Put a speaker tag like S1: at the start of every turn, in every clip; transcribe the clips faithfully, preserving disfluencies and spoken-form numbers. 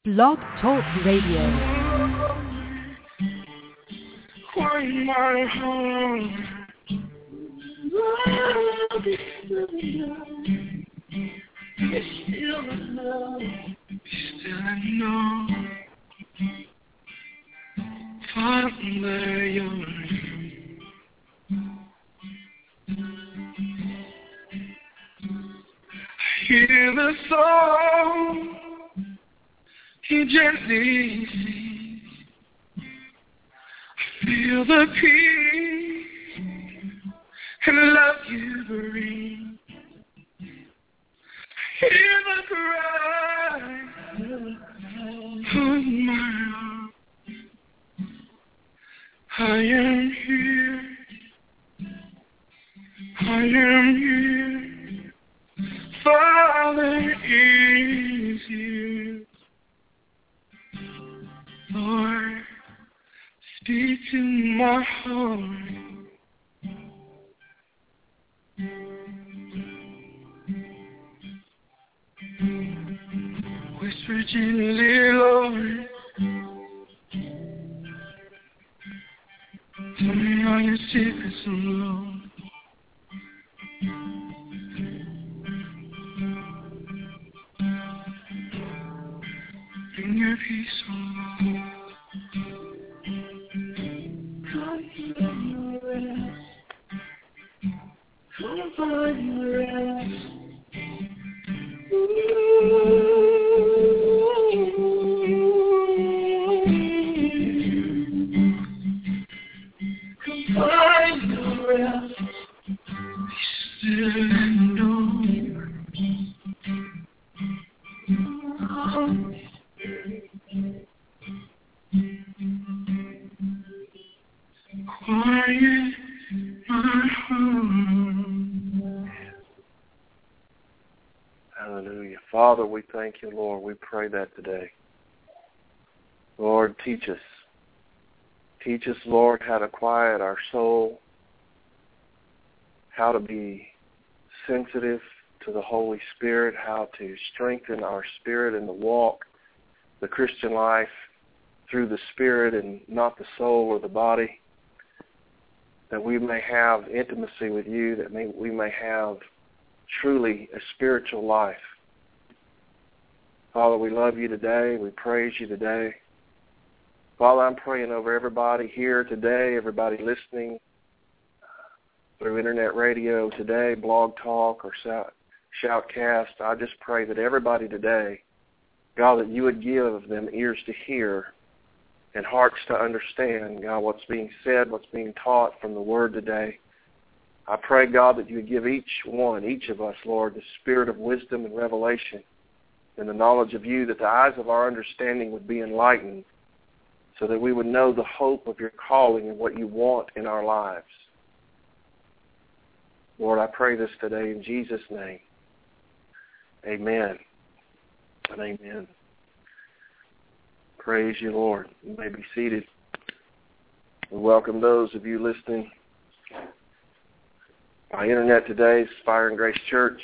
S1: Blog Talk Radio.
S2: Why my heart it's still enough, still enough. Father, you're hear the song he gently sings. I feel the peace and the love you bring. I hear the cry of my heart. I am here. I am here. Father is here. Lord, speak to my heart. Whisper gently, Lord. Tell me all your secrets, oh Lord. Bring your peace, oh Lord. Come find your rest. Come find your rest. Come find your rest. Be still and know. Quiet my heart.
S3: Hallelujah. Father, we thank you, Lord. We pray that today. Lord, teach us. Teach us, Lord, how to quiet our soul, how to be sensitive to the Holy Spirit, how to strengthen our spirit in the walk, the Christian life, through the Spirit and not the soul or the body, that we may have intimacy with you, that may, we may have truly a spiritual life. Father, we love you today. We praise you today. Father, I'm praying over everybody here today, everybody listening through internet radio today, Blog Talk or Shoutcast. I just pray that everybody today, God, that you would give them ears to hear and hearts to understand, God, what's being said, what's being taught from the Word today. I pray, God, that you would give each one, each of us, Lord, the spirit of wisdom and revelation and the knowledge of you, that the eyes of our understanding would be enlightened so that we would know the hope of your calling and what you want in our lives. Lord, I pray this today in Jesus' name. Amen and amen. Praise you, Lord. You may be seated. We welcome those of you listening by internet today, Fire and Grace Church.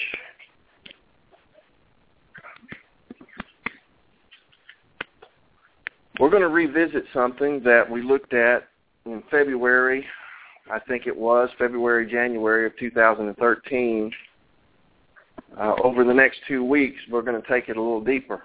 S3: We're going to revisit something that we looked at in February, I think it was, February, January of two thousand thirteen. Uh, over the next two weeks, we're going to take it a little deeper.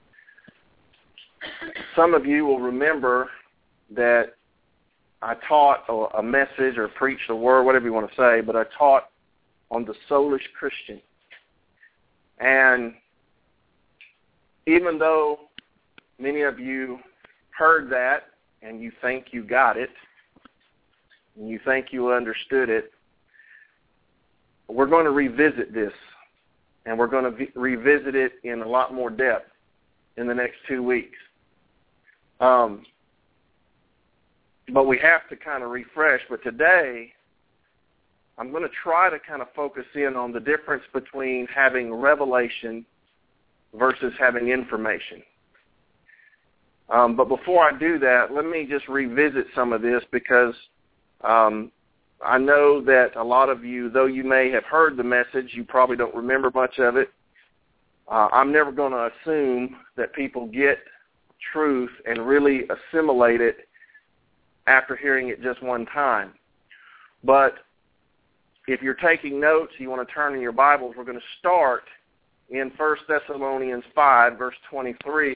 S3: Some of you will remember that I taught a, a message or preached a word, whatever you want to say, but I taught on the soulish Christian. And even though many of you heard that and you think you got it, and you think you understood it, we're going to revisit this, and we're going to v- revisit it in a lot more depth in the next two weeks. Um, but we have to kind of refresh. But today, I'm going to try to kind of focus in on the difference between having revelation versus having information. Um, but before I do that, let me just revisit some of this because um, I know that a lot of you, though you may have heard the message, you probably don't remember much of it. Uh, I'm never going to assume that people get truth and really assimilate it after hearing it just one time. But if you're taking notes, you want to turn in your Bibles, we're going to start in First Thessalonians five, verse twenty-three.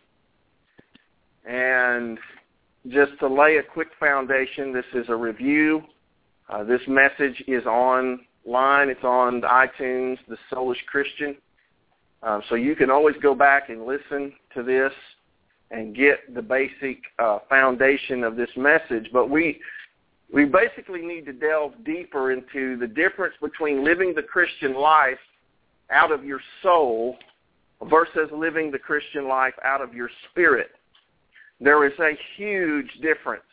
S3: And just to lay a quick foundation, this is a review. Uh, this message is online. It's on iTunes, The Soulish Christian. Uh, so you can always go back and listen to this and get the basic uh, foundation of this message. But we we basically need to delve deeper into the difference between living the Christian life out of your soul versus living the Christian life out of your spirit. There is a huge difference,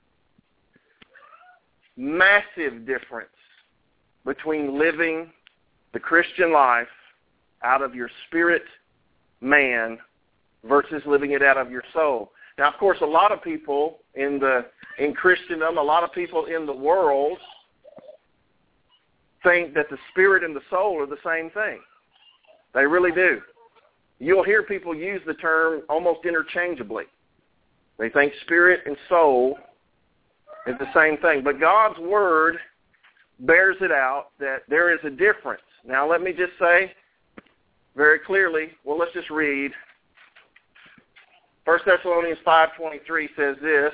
S3: massive difference between living the Christian life out of your spirit man versus living it out of your soul. Now, of course, a lot of people in the in Christendom, a lot of people in the world think that the spirit and the soul are the same thing. They really do. You'll hear people use the term almost interchangeably. They think spirit and soul is the same thing. But God's Word bears it out that there is a difference. Now, let me just say very clearly, well, let's just read. First Thessalonians five twenty-three says this.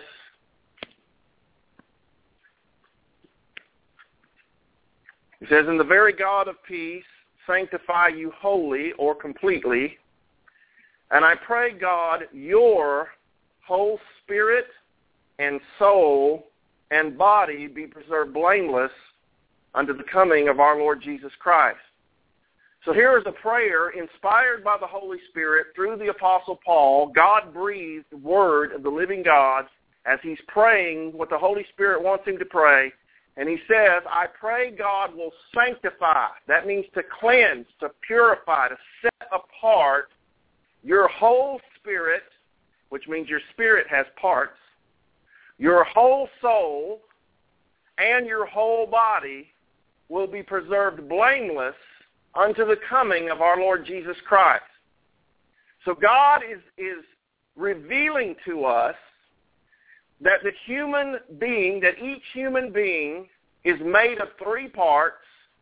S3: It says, "And the very God of peace sanctify you wholly or completely, and I pray, God, your whole spirit and soul and body be preserved blameless unto the coming of our Lord Jesus Christ." So here is a prayer inspired by the Holy Spirit through the Apostle Paul, God-breathed word of the living God, as he's praying what the Holy Spirit wants him to pray. And he says, I pray God will sanctify. That means to cleanse, to purify, to set apart your whole spirit, which means your spirit has parts, your whole soul, and your whole body will be preserved blameless unto the coming of our Lord Jesus Christ. So God is, is revealing to us that the human being, that each human being is made of three parts,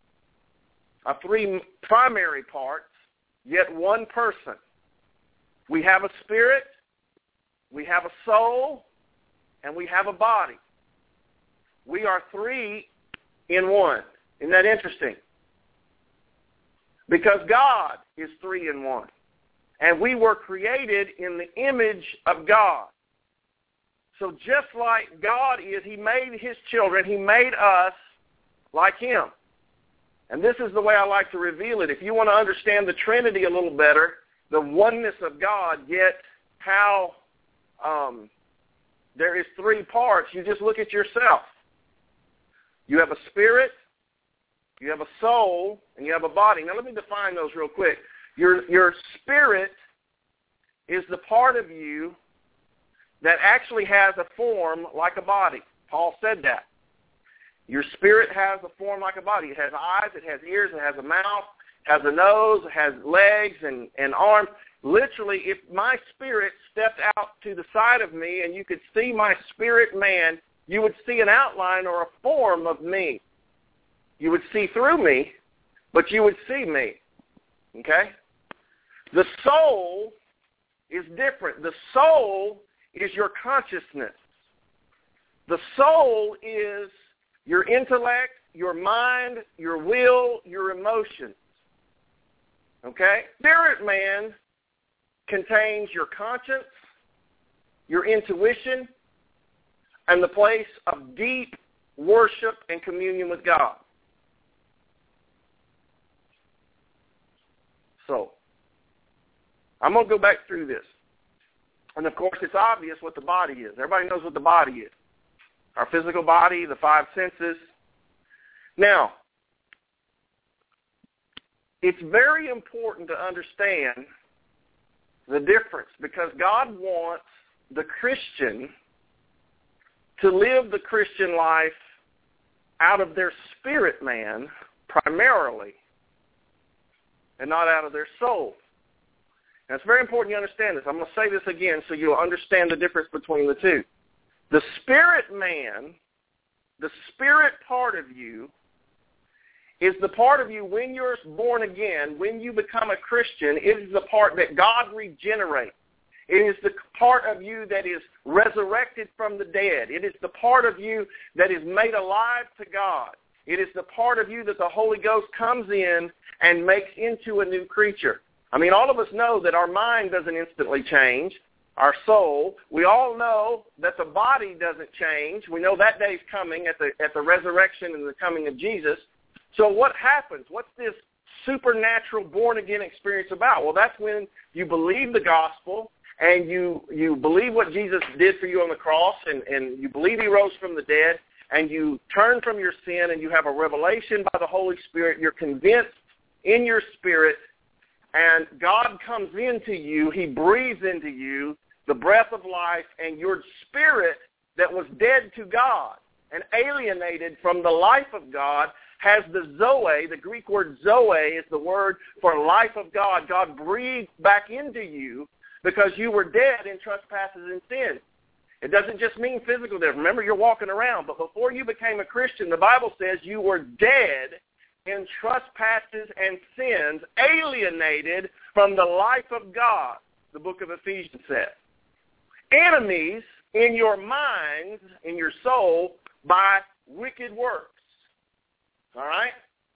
S3: of three primary parts, yet one person. We have a spirit, we have a soul, and we have a body. We are three in one. Isn't that interesting? Because God is three in one. And we were created in the image of God. So just like God is, he made his children, he made us like him. And this is the way I like to reveal it. If you want to understand the Trinity a little better, the oneness of God, yet how um, there is three parts, you just look at yourself. You have a spirit, you have a soul, and you have a body. Now let me define those real quick. Your, your spirit is the part of you that actually has a form like a body. Paul said that. Your spirit has a form like a body. It has eyes, it has ears, it has a mouth, it has a nose, it has legs and, and arms. Literally, if my spirit stepped out to the side of me and you could see my spirit man, you would see an outline or a form of me. You would see through me, but you would see me. Okay? The soul is different. The soul is your consciousness. The soul is your intellect, your mind, your will, your emotions. Okay? Spirit man contains your conscience, your intuition, and the place of deep worship and communion with God. So, I'm going to go back through this. And, of course, it's obvious what the body is. Everybody knows what the body is. Our physical body, the five senses. Now, it's very important to understand the difference because God wants the Christian to live the Christian life out of their spirit man primarily and not out of their soul. Now, it's very important you understand this. I'm going to say this again so you'll understand the difference between the two. The spirit man, the spirit part of you, is the part of you when you're born again, when you become a Christian. It is the part that God regenerates. It is the part of you that is resurrected from the dead. It is the part of you that is made alive to God. It is the part of you that the Holy Ghost comes in and makes into a new creature. I mean, all of us know that our mind doesn't instantly change, our soul. We all know that the body doesn't change. We know that day's coming at the at the resurrection and the coming of Jesus. So what happens? What's this supernatural born-again experience about? Well, that's when you believe the gospel, and you you believe what Jesus did for you on the cross, and, and you believe he rose from the dead, and you turn from your sin, and you have a revelation by the Holy Spirit. You're convinced in your spirit, and God comes into you. He breathes into you the breath of life, and your spirit that was dead to God and alienated from the life of God has the Zoe. The Greek word Zoe is the word for life of God. God breathed back into you because you were dead in trespasses and sins. It doesn't just mean physical death. Remember, you're walking around. But before you became a Christian, the Bible says you were dead in trespasses and sins, alienated from the life of God, the book of Ephesians says. Enemies in your mind, in your soul, by wicked works. All right?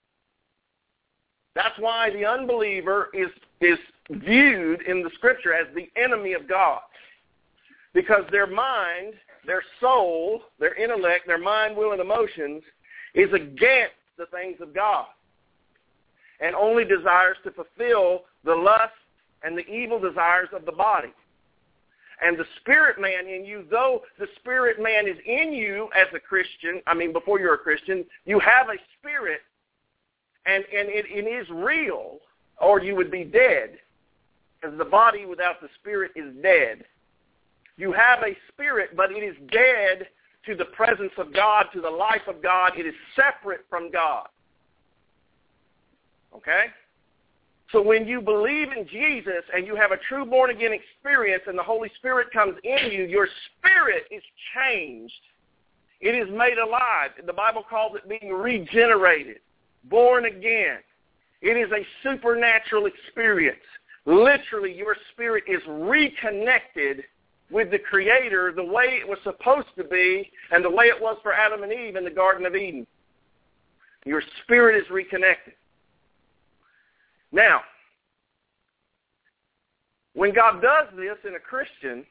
S3: That's why the unbeliever is, is viewed in the Scripture as the enemy of God. Because their mind, their soul, their intellect, their mind, will, and emotions is against the things of God and only desires to fulfill the lust and the evil desires of the body. And the spirit man in you, though the spirit man is in you as a Christian, I mean, before you're a Christian, you have a spirit, and, and it, it is real, or you would be dead, because the body without the spirit is dead. You have a spirit, but it is dead to the presence of God, to the life of God. It is separate from God. Okay? So when you believe in Jesus and you have a true born-again experience and the Holy Spirit comes in you, your spirit is changed. It is made alive. The Bible calls it being regenerated, born again. It is a supernatural experience. Literally, your spirit is reconnected with the Creator the way it was supposed to be and the way it was for Adam and Eve in the Garden of Eden. Your spirit is reconnected. Now, when God does this in a Christian,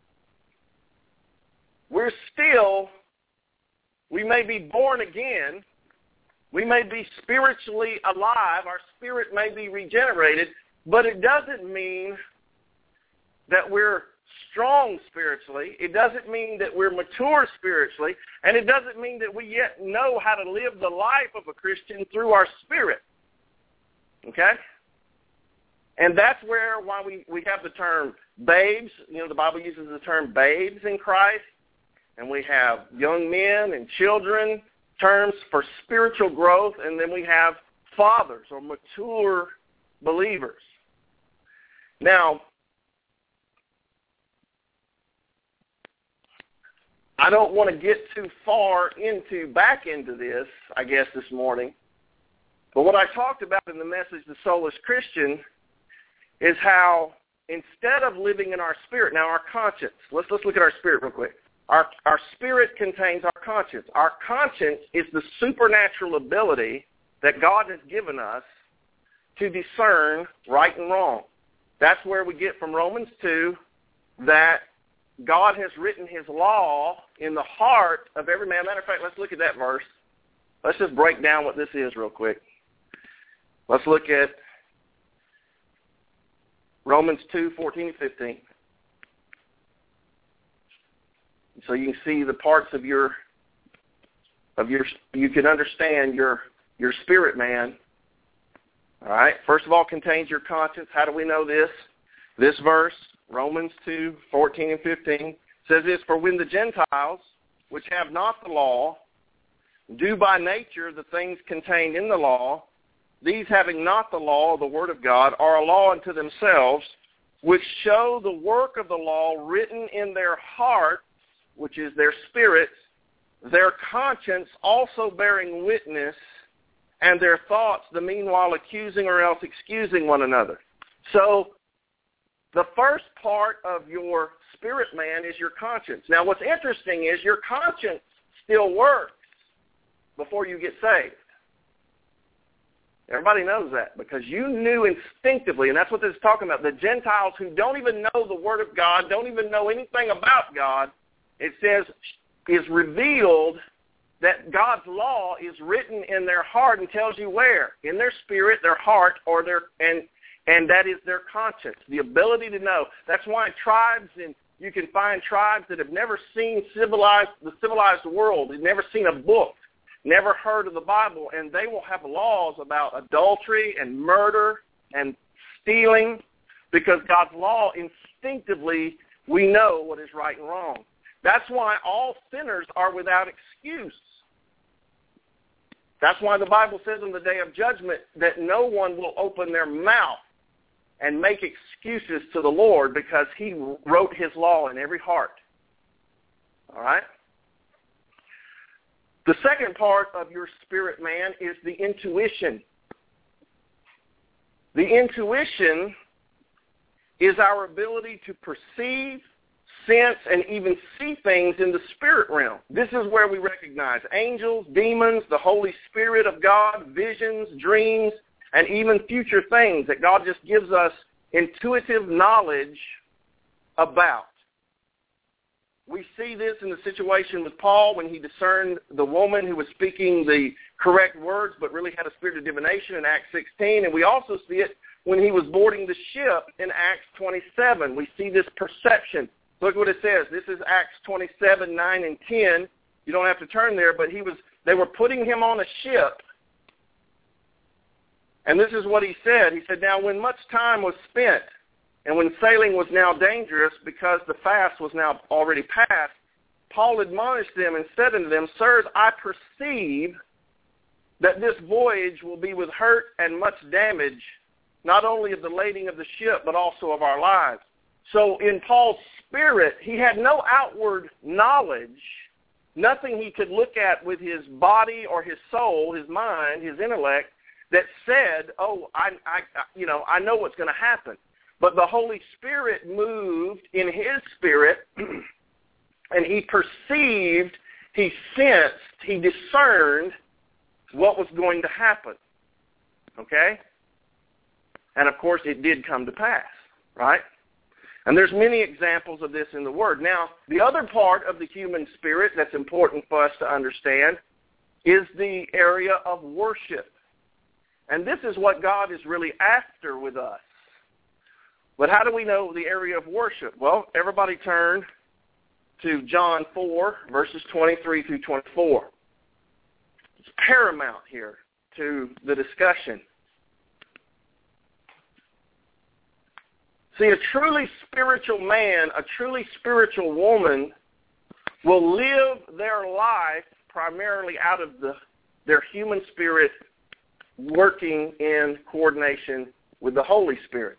S3: we're still, we may be born again, we may be spiritually alive, our spirit may be regenerated, but it doesn't mean that we're strong spiritually. It doesn't mean that we're mature spiritually, and it doesn't mean that we yet know how to live the life of a Christian through our spirit. Okay? And that's where why we, we have the term babes. You know, the Bible uses the term babes in Christ. And we have young men and children, terms for spiritual growth. And then we have fathers or mature believers. Now, I don't want to get too far into, back into this, I guess, this morning. But what I talked about in the message, The Soulless Christian, is how instead of living in our spirit, now our conscience, let's let's look at our spirit real quick. Our our spirit contains our conscience. Our conscience is the supernatural ability that God has given us to discern right and wrong. That's where we get from Romans two that God has written his law in the heart of every man. Matter of fact, let's look at that verse. Let's just break down what this is real quick. Let's look at Romans two, fourteen and fifteen. So you can see the parts of your, of your, you can understand your, your spirit man. All right. First of all, contains your conscience. How do we know this? This verse, Romans two, fourteen and fifteen, says this, for when the Gentiles, which have not the law, do by nature the things contained in the law, these having not the law, the word of God, are a law unto themselves, which show the work of the law written in their hearts, which is their spirits, their conscience also bearing witness, and their thoughts the meanwhile accusing or else excusing one another. So the first part of your spirit man is your conscience. Now what's interesting is your conscience still works before you get saved. Everybody knows that because you knew instinctively, and that's what this is talking about, the Gentiles who don't even know the Word of God, don't even know anything about God, it says is revealed that God's law is written in their heart and tells you where, in their spirit, their heart, or their and and that is their conscience, the ability to know. That's why tribes, and you can find tribes that have never seen civilized the civilized world, they've never seen a book, never heard of the Bible, and they will have laws about adultery and murder and stealing because God's law, instinctively, we know what is right and wrong. That's why all sinners are without excuse. That's why the Bible says on the day of judgment that no one will open their mouth and make excuses to the Lord because he wrote his law in every heart. All right? The second part of your spirit man is the intuition. The intuition is our ability to perceive, sense, and even see things in the spirit realm. This is where we recognize angels, demons, the Holy Spirit of God, visions, dreams, and even future things that God just gives us intuitive knowledge about. We see this in the situation with Paul when he discerned the woman who was speaking the correct words but really had a spirit of divination in Acts sixteen, and we also see it when he was boarding the ship in Acts twenty-seven. We see this perception. Look what it says. This is Acts twenty-seven, nine, and ten. You don't have to turn there, but he was. They were putting him on a ship, and this is what he said. He said, "Now when much time was spent, and when sailing was now dangerous because the fast was now already past, Paul admonished them and said unto them, Sirs, I perceive that this voyage will be with hurt and much damage, not only of the lading of the ship, but also of our lives." So in Paul's spirit, he had no outward knowledge, nothing he could look at with his body or his soul, his mind, his intellect, that said, oh, I, I you know, I know what's going to happen. But the Holy Spirit moved in his spirit, and he perceived, he sensed, he discerned what was going to happen. Okay? And, of course, it did come to pass, right? And there's many examples of this in the Word. Now, the other part of the human spirit that's important for us to understand is the area of worship. And this is what God is really after with us. But how do we know the area of worship? Well, everybody turn to John four, verses twenty-three through twenty-four. It's paramount here to the discussion. See, a truly spiritual man, a truly spiritual woman will live their life primarily out of the, their human spirit working in coordination with the Holy Spirit.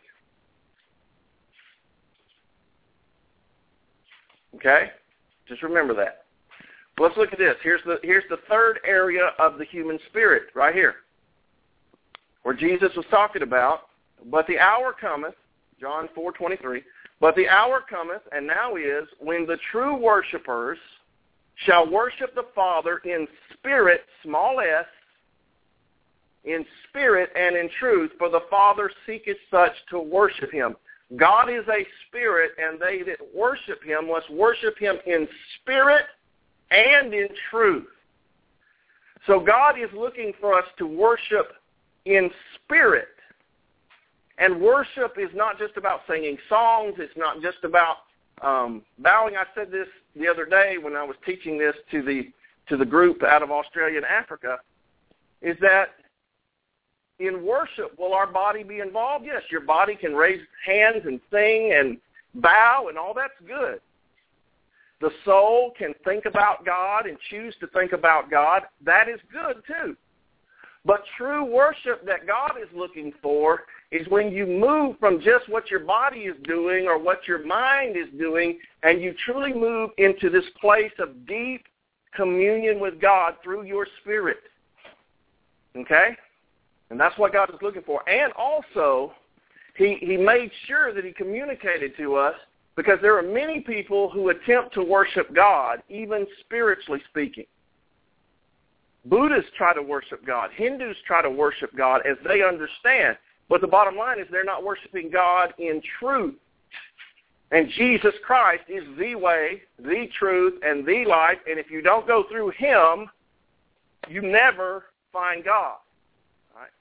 S3: Okay? Just remember that. Let's look at this. Here's the, here's the third area of the human spirit right here, where Jesus was talking about, but the hour cometh, John four twenty-three, but the hour cometh, and now is, when the true worshipers shall worship the Father in spirit, small s, in spirit and in truth, for the Father seeketh such to worship him. God is a spirit, and they that worship him must worship him in spirit and in truth. So God is looking for us to worship in spirit. And worship is not just about singing songs. It's not just about um, bowing. I said this the other day when I was teaching this to the to the group out of Australia and Africa, is that in worship, will our body be involved? Yes, your body can raise hands and sing and bow, and all that's good. The soul can think about God and choose to think about God. That is good too. But true worship that God is looking for is when you move from just what your body is doing or what your mind is doing, and you truly move into this place of deep communion with God through your spirit. Okay? And that's what God is looking for. And also, he, he made sure that he communicated to us, because there are many people who attempt to worship God, even spiritually speaking. Buddhists try to worship God. Hindus try to worship God as they understand. But the bottom line is they're not worshiping God in truth. And Jesus Christ is the way, the truth, and the life. And if you don't go through him, you never find God. All right?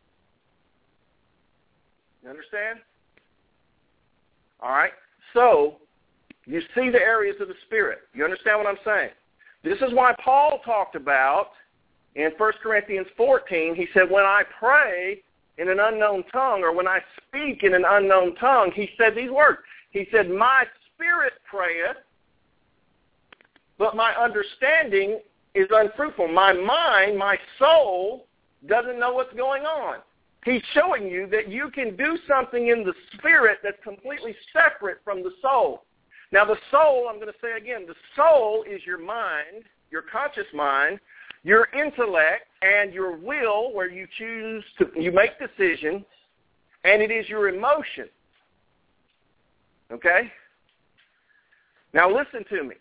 S3: You understand? All right? So, you see the areas of the Spirit. You understand what I'm saying? This is why Paul talked about, in First Corinthians fourteen, he said, when I pray in an unknown tongue, or when I speak in an unknown tongue, he said these words. He said, my spirit prayeth, but my understanding is unfruitful. My mind, my soul, doesn't know what's going on. He's showing you that you can do something in the spirit that's completely separate from the soul. Now, the soul, I'm going to say again, the soul is your mind, your conscious mind, your intellect, and your will, where you choose to, you make decisions, and it is your emotion. Okay? Now, listen to me.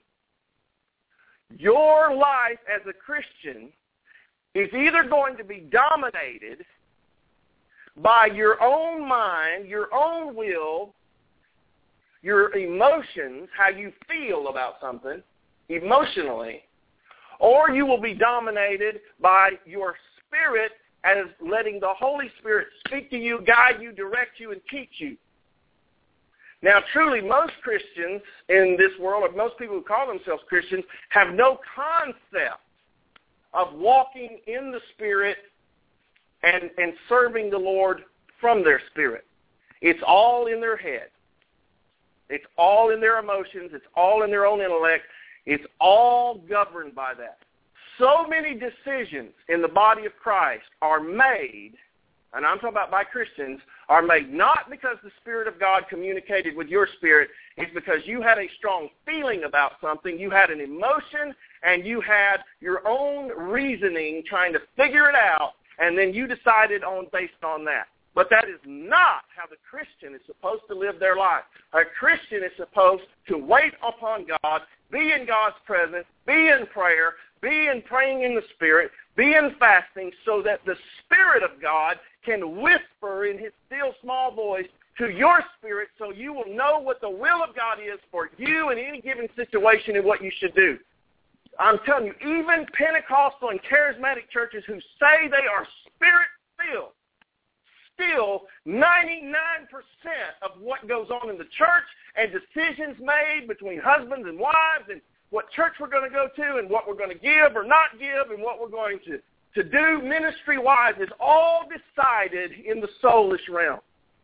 S3: Your life as a Christian is either going to be dominated by your own mind, your own will, your emotions, how you feel about something emotionally, or you will be dominated by your spirit as letting the Holy Spirit speak to you, guide you, direct you, and teach you. Now, truly, most Christians in this world, or most people who call themselves Christians, have no concept of walking in the Spirit and, and serving the Lord from their spirit. It's all in their head. It's all in their emotions. It's all in their own intellect. It's all governed by that. So many decisions in the body of Christ are made, and I'm talking about by Christians, are made not because the Spirit of God communicated with your spirit. It's because you had a strong feeling about something, you had an emotion, and you had your own reasoning trying to figure it out, and then you decided on based on that. But that is not how the Christian is supposed to live their life. A Christian is supposed to wait upon God, be in God's presence, be in prayer, be in praying in the Spirit, be in fasting, so that the Spirit of God can whisper in his still small voice to your spirit, so you will know what the will of God is for you in any given situation and what you should do. I'm telling you, even Pentecostal and charismatic churches who say they are Spirit-filled, still ninety-nine percent of what goes on in the church and decisions made between husbands and wives and what church we're going to go to and what we're going to give or not give and what we're going to, to do ministry-wise is all decided in the soulish realm.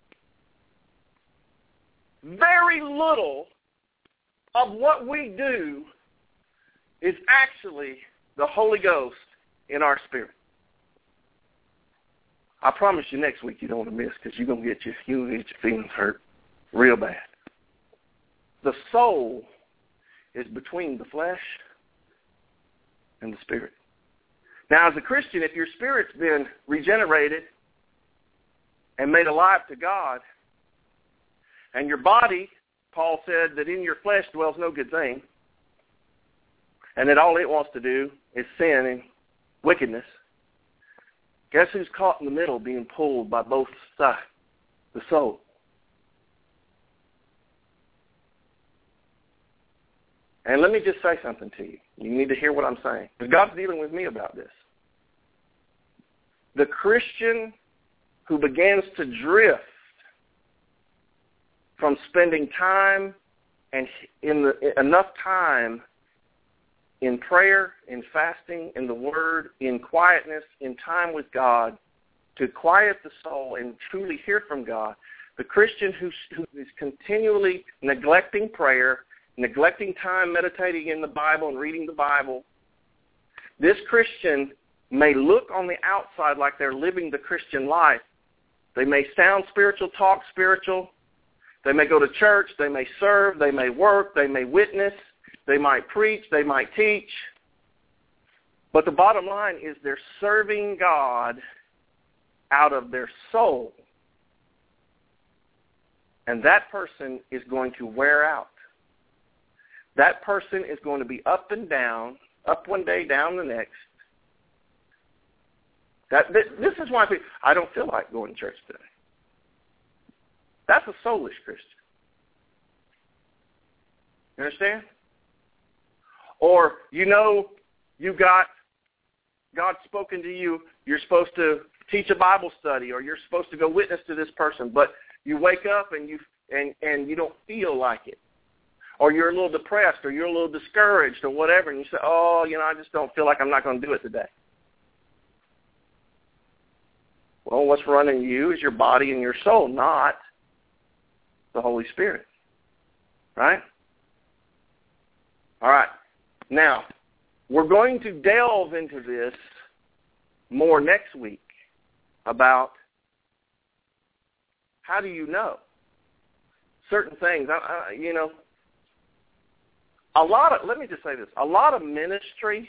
S3: Very little of what we do is actually the Holy Ghost in our spirit. I promise you next week you don't want to miss, because you're going to get your, you're going to get your feelings hurt real bad. The soul is between the flesh and the spirit. Now, as a Christian, if your spirit's been regenerated and made alive to God, and your body, Paul said that in your flesh dwells no good thing, and that all it wants to do is sin and wickedness, guess who's caught in the middle being pulled by both sides? The soul. And let me just say something to you. You need to hear what I'm saying, because God's dealing with me about this. The Christian who begins to drift from spending time and in the, enough time in prayer, in fasting, in the Word, in quietness, in time with God, to quiet the soul and truly hear from God, the Christian who, who is continually neglecting prayer, neglecting time meditating in the Bible and reading the Bible, this Christian may look on the outside like they're living the Christian life. They may sound spiritual, talk spiritual. They may go to church. They may serve. They may work. They may witness. They might preach. They might teach. But the bottom line is they're serving God out of their soul. And that person is going to wear out. That person is going to be up and down, up one day, down the next. That, this is why people, I don't feel like going to church today. That's a soulish Christian. You understand? Or, you know, you got, God's spoken to you, you're supposed to teach a Bible study, or you're supposed to go witness to this person, but you wake up and you and, and you don't feel like it. Or you're a little depressed, or you're a little discouraged, or whatever, and you say, oh, you know, I just don't feel like I'm not going to do it today. Well, what's running you is your body and your soul, not the Holy Spirit. Right? All right. Now, we're going to delve into this more next week about how do you know certain things. I, I, you know, a lot of, let me just say this, a lot of ministry,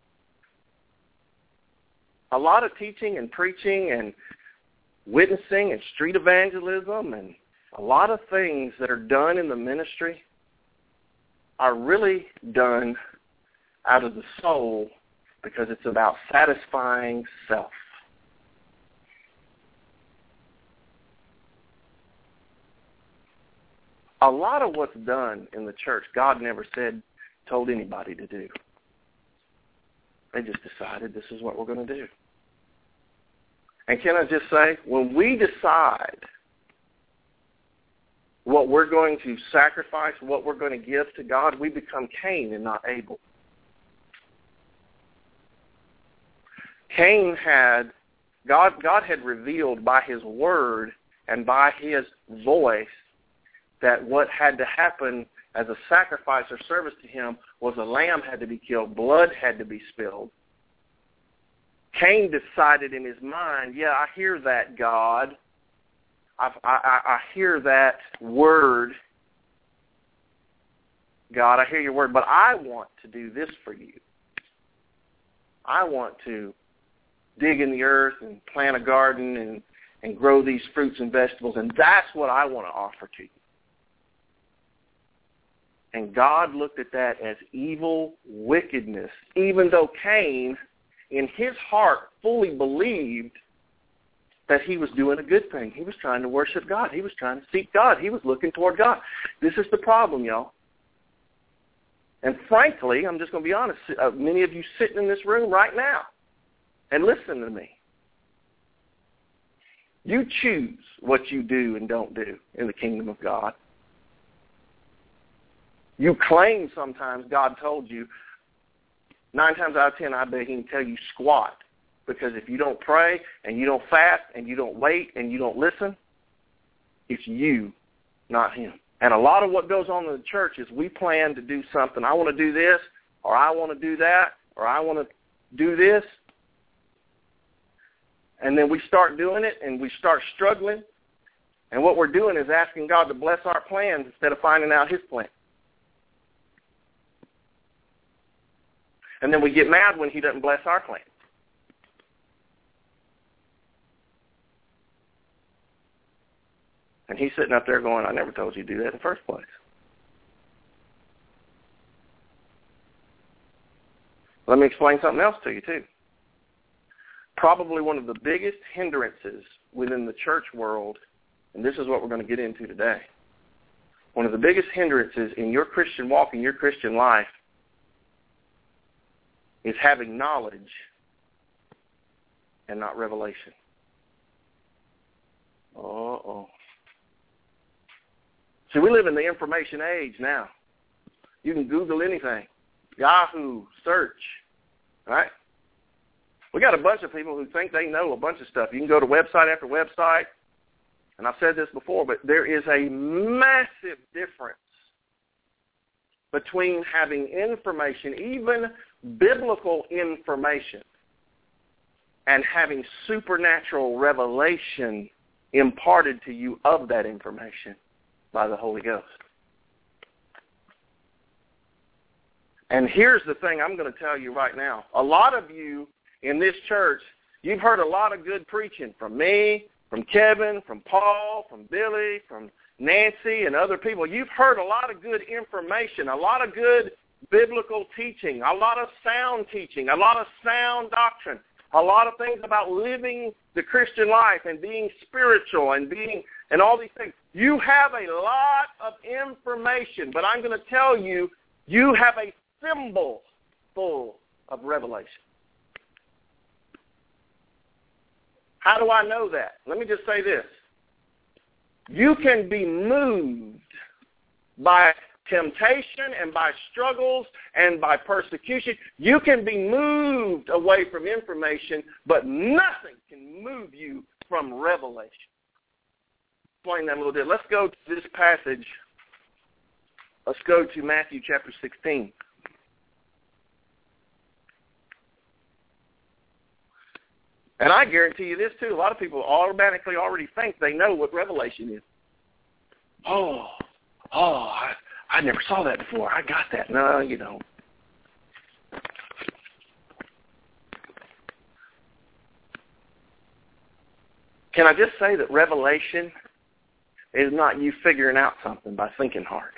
S3: a lot of teaching and preaching and witnessing and street evangelism and a lot of things that are done in the ministry are really done out of the soul because it's about satisfying self. A lot of what's done in the church, God never said, told anybody to do. They just decided this is what we're going to do. And can I just say, when we decide what we're going to sacrifice, what we're going to give to God, we become Cain and not Abel. Cain had, God, God had revealed by his word and by his voice that what had to happen as a sacrifice or service to him was a lamb had to be killed, blood had to be spilled. Cain decided in his mind, yeah, I hear that, God. I, I, I hear that word. God, I hear your word, but I want to do this for you. I want to dig in the earth and plant a garden and, and grow these fruits and vegetables, and that's what I want to offer to you. And God looked at that as evil wickedness, even though Cain, in his heart, fully believed that he was doing a good thing. He was trying to worship God. He was trying to seek God. He was looking toward God. This is the problem, y'all. And frankly, I'm just going to be honest, uh, many of you sitting in this room right now, and listen to me. You choose what you do and don't do in the kingdom of God. You claim sometimes God told you. Nine times out of ten, I bet he can tell you squat. Because if you don't pray and you don't fast and you don't wait and you don't listen, it's you, not him. And a lot of what goes on in the church is we plan to do something. I want to do this, or I want to do that, or I want to do this. And then we start doing it and we start struggling. And what we're doing is asking God to bless our plans instead of finding out his plan. And then we get mad when he doesn't bless our plan. And he's sitting up there going, I never told you to do that in the first place. Let me explain something else to you, too. Probably one of the biggest hindrances within the church world, and this is what we're going to get into today, one of the biggest hindrances in your Christian walk, in your Christian life, is having knowledge and not revelation. Uh-oh. See, we live in the information age now. You can Google anything. Yahoo, search, right? We got a bunch of people who think they know a bunch of stuff. You can go to website after website, and I've said this before, but there is a massive difference between having information, even biblical information, and having supernatural revelation imparted to you of that information by the Holy Ghost. And here's the thing I'm going to tell you right now. A lot of you in this church, you've heard a lot of good preaching from me, from Kevin, from Paul, from Billy, from Nancy, and other people. You've heard a lot of good information, a lot of good biblical teaching, a lot of sound teaching, a lot of sound doctrine, a lot of things about living the Christian life and being spiritual and being and all these things. You have a lot of information, but I'm going to tell you, you have a symbol full of revelation. How do I know that? Let me just say this. You can be moved by temptation and by struggles and by persecution. You can be moved away from information, but nothing can move you from revelation. Explain that a little bit. Let's go to this passage. Let's go to Matthew chapter sixteen. And I guarantee you this, too. A lot of people automatically already think they know what revelation is. Oh, oh, I, I never saw that before. I got that. No, you don't. Can I just say that revelation is not you figuring out something by thinking hard?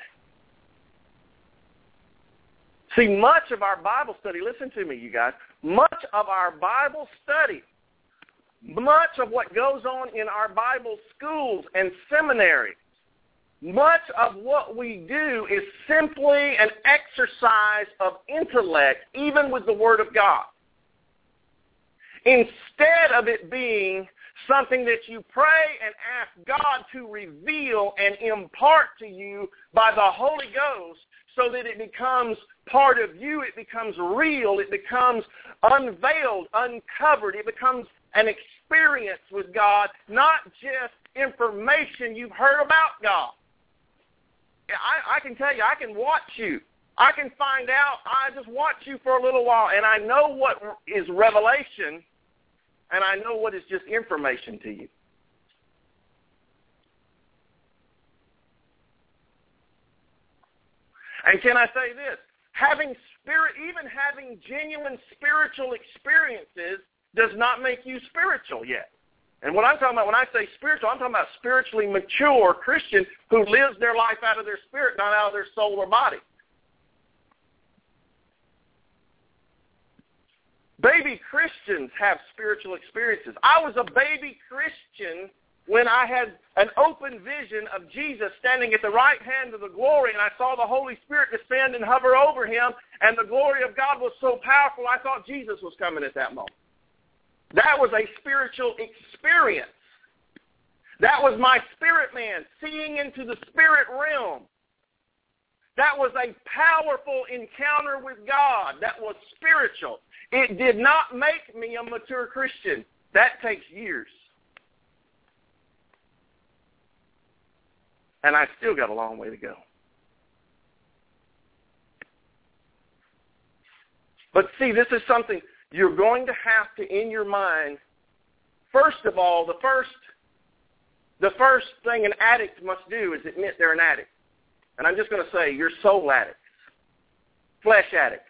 S3: See, much of our Bible study, listen to me, you guys, much of our Bible study, much of what goes on in our Bible schools and seminaries, much of what we do is simply an exercise of intellect, even with the Word of God. Instead of it being something that you pray and ask God to reveal and impart to you by the Holy Ghost so that it becomes part of you, it becomes real, it becomes unveiled, uncovered, it becomes an experience with God, not just information you've heard about God. I, I can tell you, I can watch you. I can find out, I just watch you for a little while, and I know what is revelation, and I know what is just information to you. And can I say this? Having spirit, even having genuine spiritual experiences does not make you spiritual yet. And what I'm talking about when I say spiritual, I'm talking about spiritually mature Christian who lives their life out of their spirit, not out of their soul or body. Baby Christians have spiritual experiences. I was a baby Christian when I had an open vision of Jesus standing at the right hand of the glory, and I saw the Holy Spirit descend and hover over him, and the glory of God was so powerful, I thought Jesus was coming at that moment. That was a spiritual experience. That was my spirit man seeing into the spirit realm. That was a powerful encounter with God. That was spiritual. It did not make me a mature Christian. That takes years. And I still got a long way to go. But see, this is something you're going to have to, in your mind, first of all, the first, the first thing an addict must do is admit they're an addict. And I'm just going to say, you're soul addicts, flesh addicts.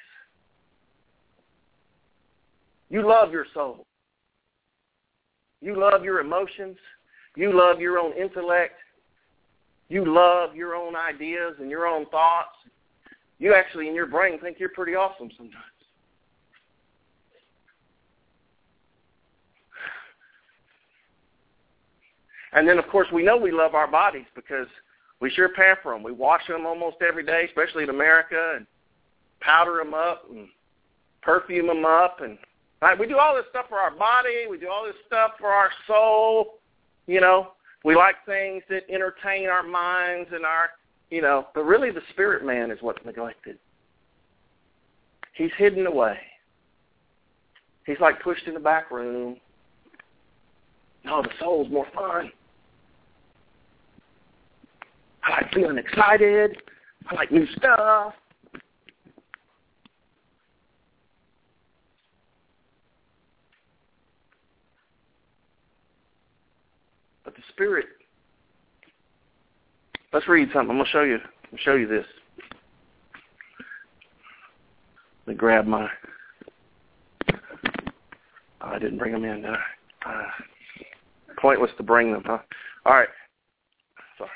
S3: You love your soul. You love your emotions. You love your own intellect. You love your own ideas and your own thoughts. You actually, in your brain, think you're pretty awesome sometimes. And then, of course, we know we love our bodies because we sure pamper them. We wash them almost every day, especially in America, and powder them up and perfume them up. And right, we do all this stuff for our body. We do all this stuff for our soul. You know, we like things that entertain our minds and our, you know, but really the spirit man is what's neglected. He's hidden away. He's like pushed in the back room. No, the soul's more fun. I like feeling excited. I like new stuff. the Spirit. Let's read something. I'm going to show you. I'm going to show you this. Let me grab my... Oh, I didn't bring them in, did I? Uh, pointless to bring them, huh? All right. Sorry.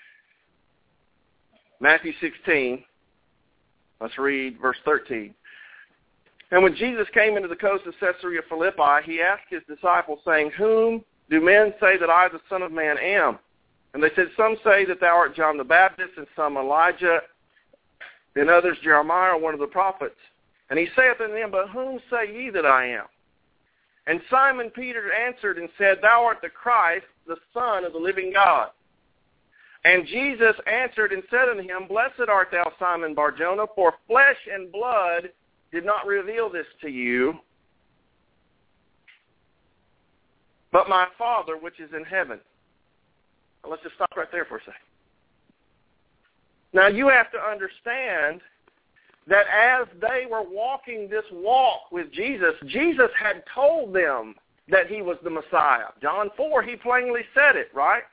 S3: Matthew sixteen. Let's read verse thirteen. And when Jesus came into the coast of Caesarea Philippi, he asked his disciples, saying, Whom do men say that I, the Son of Man, am? And they said, Some say that thou art John the Baptist, and some Elijah, and others Jeremiah, or one of the prophets. And he saith unto them, But whom say ye that I am? And Simon Peter answered and said, Thou art the Christ, the Son of the living God. And Jesus answered and said unto him, Blessed art thou, Simon Bar-Jonah, for flesh and blood did not reveal this to you, but my Father which is in heaven. Now, let's just stop right there for a second. Now you have to understand that as they were walking this walk with Jesus, Jesus had told them that he was the Messiah. John four, he plainly said it, right?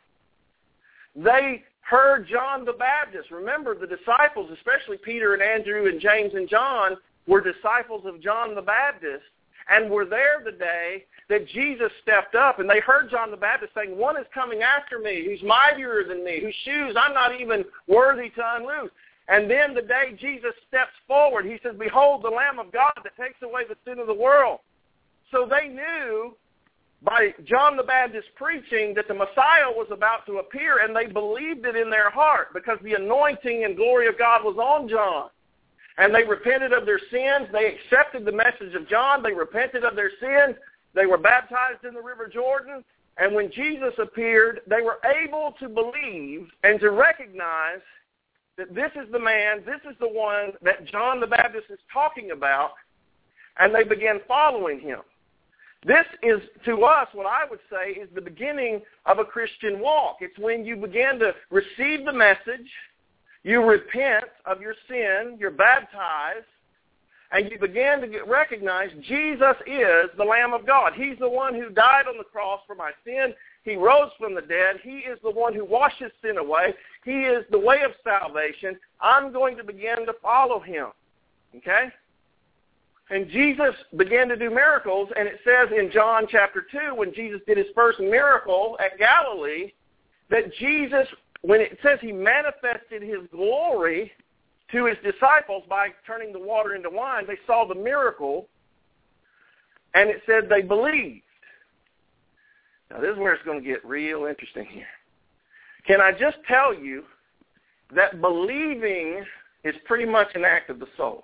S3: They heard John the Baptist. Remember, the disciples, especially Peter and Andrew and James and John, were disciples of John the Baptist and were there the day that Jesus stepped up, and they heard John the Baptist saying, One is coming after me, who's mightier than me, whose shoes I'm not even worthy to unloose. And then the day Jesus steps forward, he says, Behold, the Lamb of God that takes away the sin of the world. So they knew by John the Baptist preaching that the Messiah was about to appear, and they believed it in their heart because the anointing and glory of God was on John. And they repented of their sins. They accepted the message of John. They repented of their sins. They were baptized in the River Jordan. And when Jesus appeared, they were able to believe and to recognize that this is the man, this is the one that John the Baptist is talking about, and they began following him. This is, to us, what I would say is the beginning of a Christian walk. It's when you begin to receive the message, you repent of your sin, you're baptized, and you begin to get recognized Jesus is the Lamb of God. He's the one who died on the cross for my sin. He rose from the dead. He is the one who washes sin away. He is the way of salvation. I'm going to begin to follow him. Okay? And Jesus began to do miracles, and it says in John chapter two, when Jesus did his first miracle at Galilee, that Jesus, when it says he manifested his glory to his disciples by turning the water into wine, they saw the miracle, and it said they believed. Now, this is where it's going to get real interesting here. Can I just tell you that believing is pretty much an act of the soul,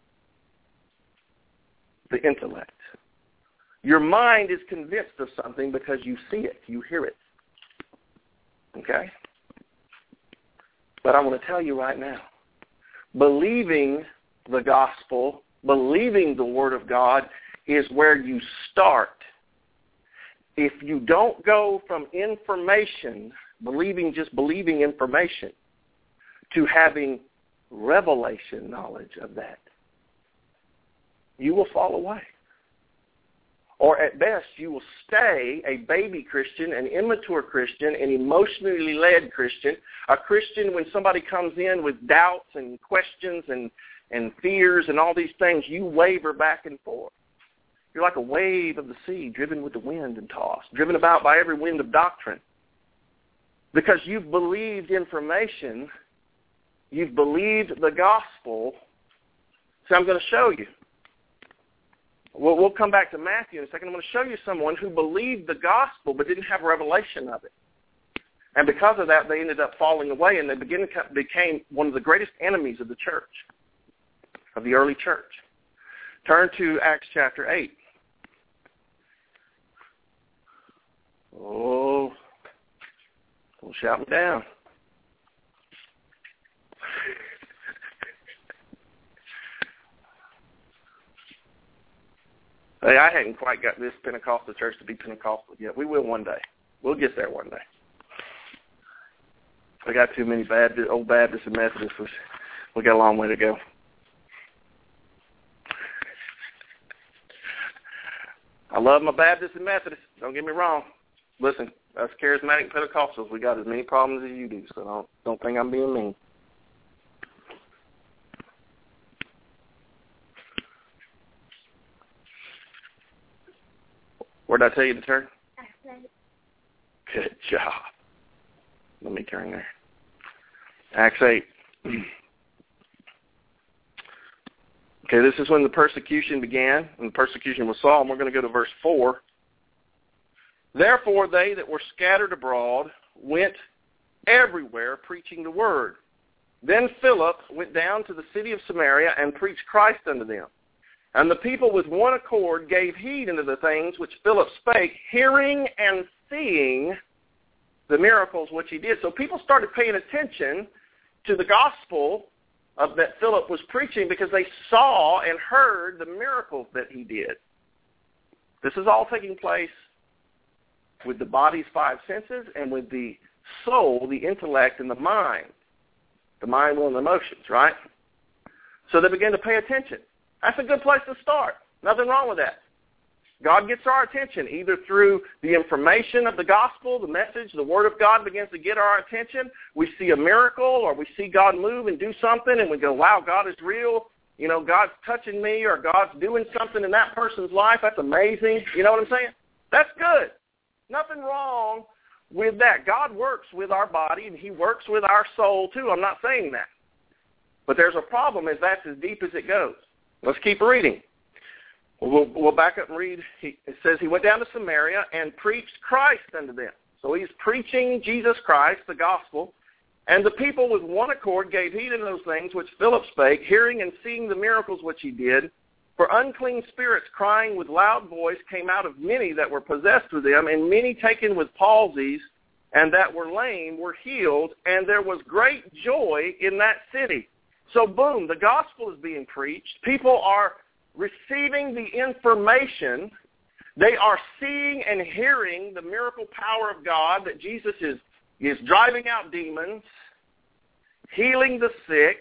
S3: the intellect. Your mind is convinced of something because you see it, you hear it. Okay? But I want to tell you right now, believing the gospel, believing the Word of God is where you start. If you don't go from information, believing, just believing information, to having revelation knowledge of that, you will fall away. Or at best, you will stay a baby Christian, an immature Christian, an emotionally led Christian, a Christian when somebody comes in with doubts and questions and, and fears and all these things, you waver back and forth. You're like a wave of the sea, driven with the wind and tossed, driven about by every wind of doctrine. Because you've believed information, you've believed the gospel. So I'm going to show you. We'll, we'll come back to Matthew in a second. I'm going to show you someone who believed the gospel but didn't have revelation of it. And because of that, they ended up falling away, and they begin, became one of the greatest enemies of the church, of the early church. Turn to Acts chapter eight. Oh, don't shout me down. Hey, I hadn't quite got this Pentecostal church to be Pentecostal yet. We will one day. We'll get there one day. We got too many Baptist, old Baptists and Methodists. We got a long way to go. I love my Baptists and Methodists. Don't get me wrong. Listen, Us charismatic Pentecostals, we got as many problems as you do, so don't, don't think I'm being mean. Where did I tell you to turn? Good job. Let me turn there. Acts eight. Okay, this is when the persecution began, and the persecution was Saul, and we're going to go to verse four. Therefore they that were scattered abroad went everywhere preaching the word. Then Philip went down to the city of Samaria and preached Christ unto them. And the people with one accord gave heed unto the things which Philip spake, hearing and seeing the miracles which he did. So people started paying attention to the gospel of that Philip was preaching because they saw and heard the miracles that he did. This is all taking place with the body's five senses and with the soul, the intellect, and the mind. The mind, will, and emotions, right? So they began to pay attention. That's a good place to start. Nothing wrong with that. God gets our attention either through the information of the gospel, the message, the word of God begins to get our attention. We see a miracle or we see God move and do something and we go, wow, God is real. You know, God's touching me or God's doing something in that person's life. That's amazing. You know what I'm saying? That's good. Nothing wrong with that. God works with our body and he works with our soul too. I'm not saying that. But there's a problem is that's as deep as it goes. Let's keep reading. We'll, we'll back up and read. He, it says he went down to Samaria and preached Christ unto them. So he's preaching Jesus Christ, the gospel. And the people with one accord gave heed unto those things which Philip spake, hearing and seeing the miracles which he did. For unclean spirits crying with loud voice came out of many that were possessed with them, and many taken with palsies, and that were lame were healed, and there was great joy in that city. So boom, the gospel is being preached. People are receiving the information. They are seeing and hearing the miracle power of God, that Jesus is, is driving out demons, healing the sick,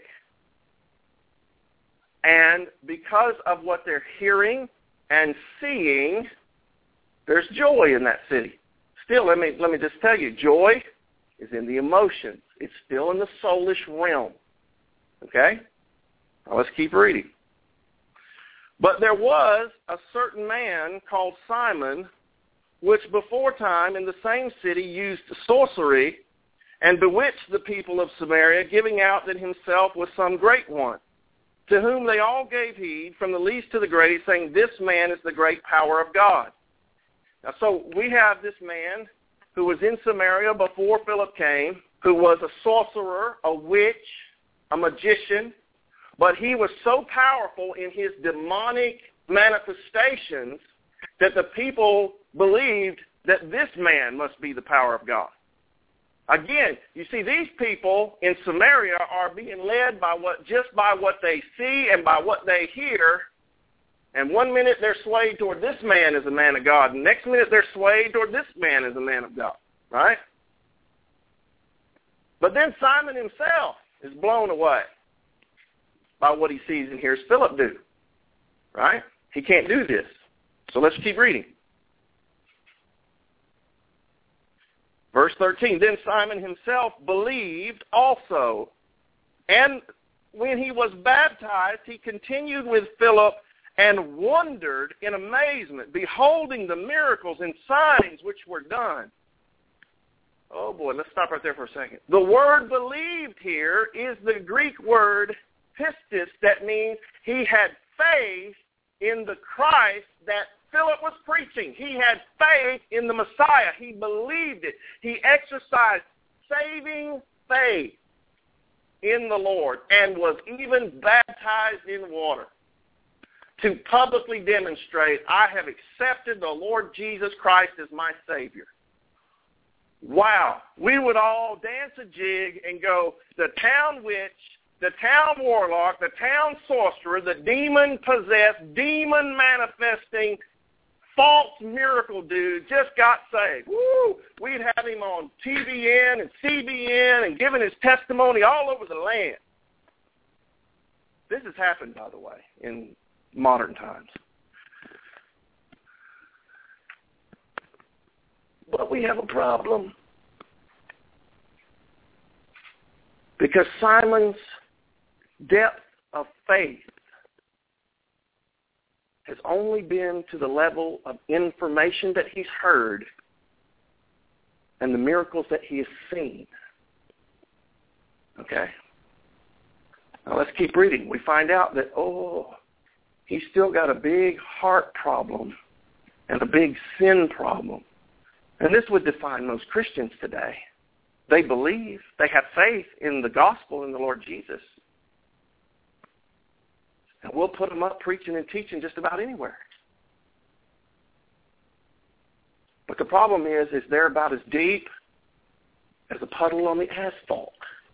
S3: and because of what they're hearing and seeing, there's joy in that city. Still, let me, let me just tell you, joy is in the emotions. It's still in the soulish realm. Okay? Now let's keep reading. But there was a certain man called Simon, which before time in the same city used sorcery and bewitched the people of Samaria, giving out that himself was some great one, to whom they all gave heed, from the least to the greatest, saying, this man is the great power of God. Now, so we have this man who was in Samaria before Philip came, who was a sorcerer, a witch, a magician, but he was so powerful in his demonic manifestations that the people believed that this man must be the power of God. Again, you see, these people in Samaria are being led by what just by what they see and by what they hear. And one minute they're swayed toward this man as a man of God, and next minute they're swayed toward this man as a man of God, right? But then Simon himself is blown away by what he sees and hears Philip do, right? He can't do this. So let's keep reading. Verse thirteen, then Simon himself believed also, and when he was baptized, he continued with Philip and wondered in amazement, beholding the miracles and signs which were done. Oh boy, let's stop right there for a second. The word believed here is the Greek word pistis, that means he had faith in the Christ that Philip was preaching. He had faith in the Messiah. He believed it. He exercised saving faith in the Lord and was even baptized in water to publicly demonstrate, I have accepted the Lord Jesus Christ as my Savior. Wow. We would all dance a jig and go, the town witch, the town warlock, the town sorcerer, the demon-possessed, demon-manifesting, false miracle dude just got saved. Woo! We'd have him on T V N and C B N and giving his testimony all over the land. This has happened, by the way, in modern times. But we have a problem. Because Simon's depth of faith has only been to the level of information that he's heard and the miracles that he has seen. Okay? Now let's keep reading. We find out that, oh, he's still got a big heart problem and a big sin problem. And this would define most Christians today. They believe, they have faith in the gospel in the Lord Jesus. And we'll put them up preaching and teaching just about anywhere. But the problem is, is they're about as deep as a puddle on the asphalt.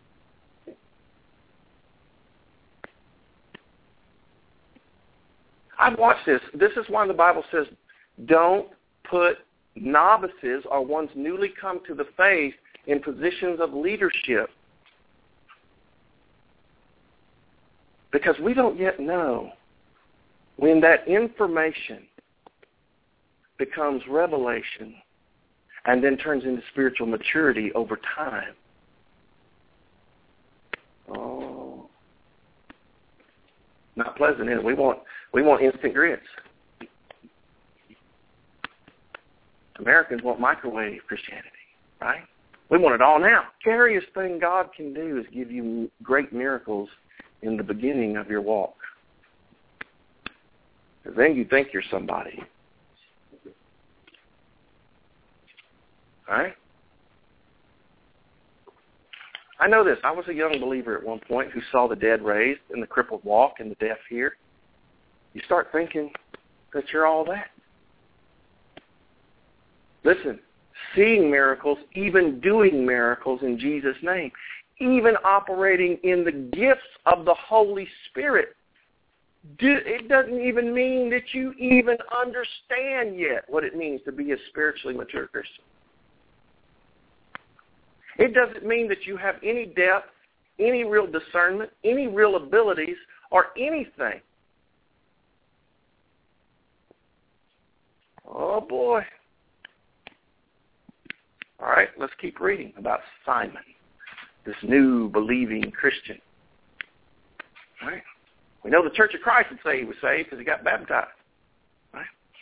S3: I've watched this. This is why the Bible says, don't put novices or ones newly come to the faith in positions of leadership. Because we don't yet know when that information becomes revelation and then turns into spiritual maturity over time. Oh, not pleasant, is it? We want, we want instant grits. Americans want microwave Christianity, right? We want it all now. Scariest thing God can do is give you great miracles in the beginning of your walk. Because then you think you're somebody. All right? I know this. I was a young believer at one point who saw the dead raised and the crippled walk and the deaf hear. You start thinking that you're all that. Listen, seeing miracles, even doing miracles in Jesus' name, even operating in the gifts of the Holy Spirit, it doesn't even mean that you even understand yet what it means to be a spiritually mature Christian. It doesn't mean that you have any depth, any real discernment, any real abilities, or anything. Oh, boy. All right, let's keep reading about Simon, this new believing Christian. All right. We know the Church of Christ would say he was saved because he got baptized. Right?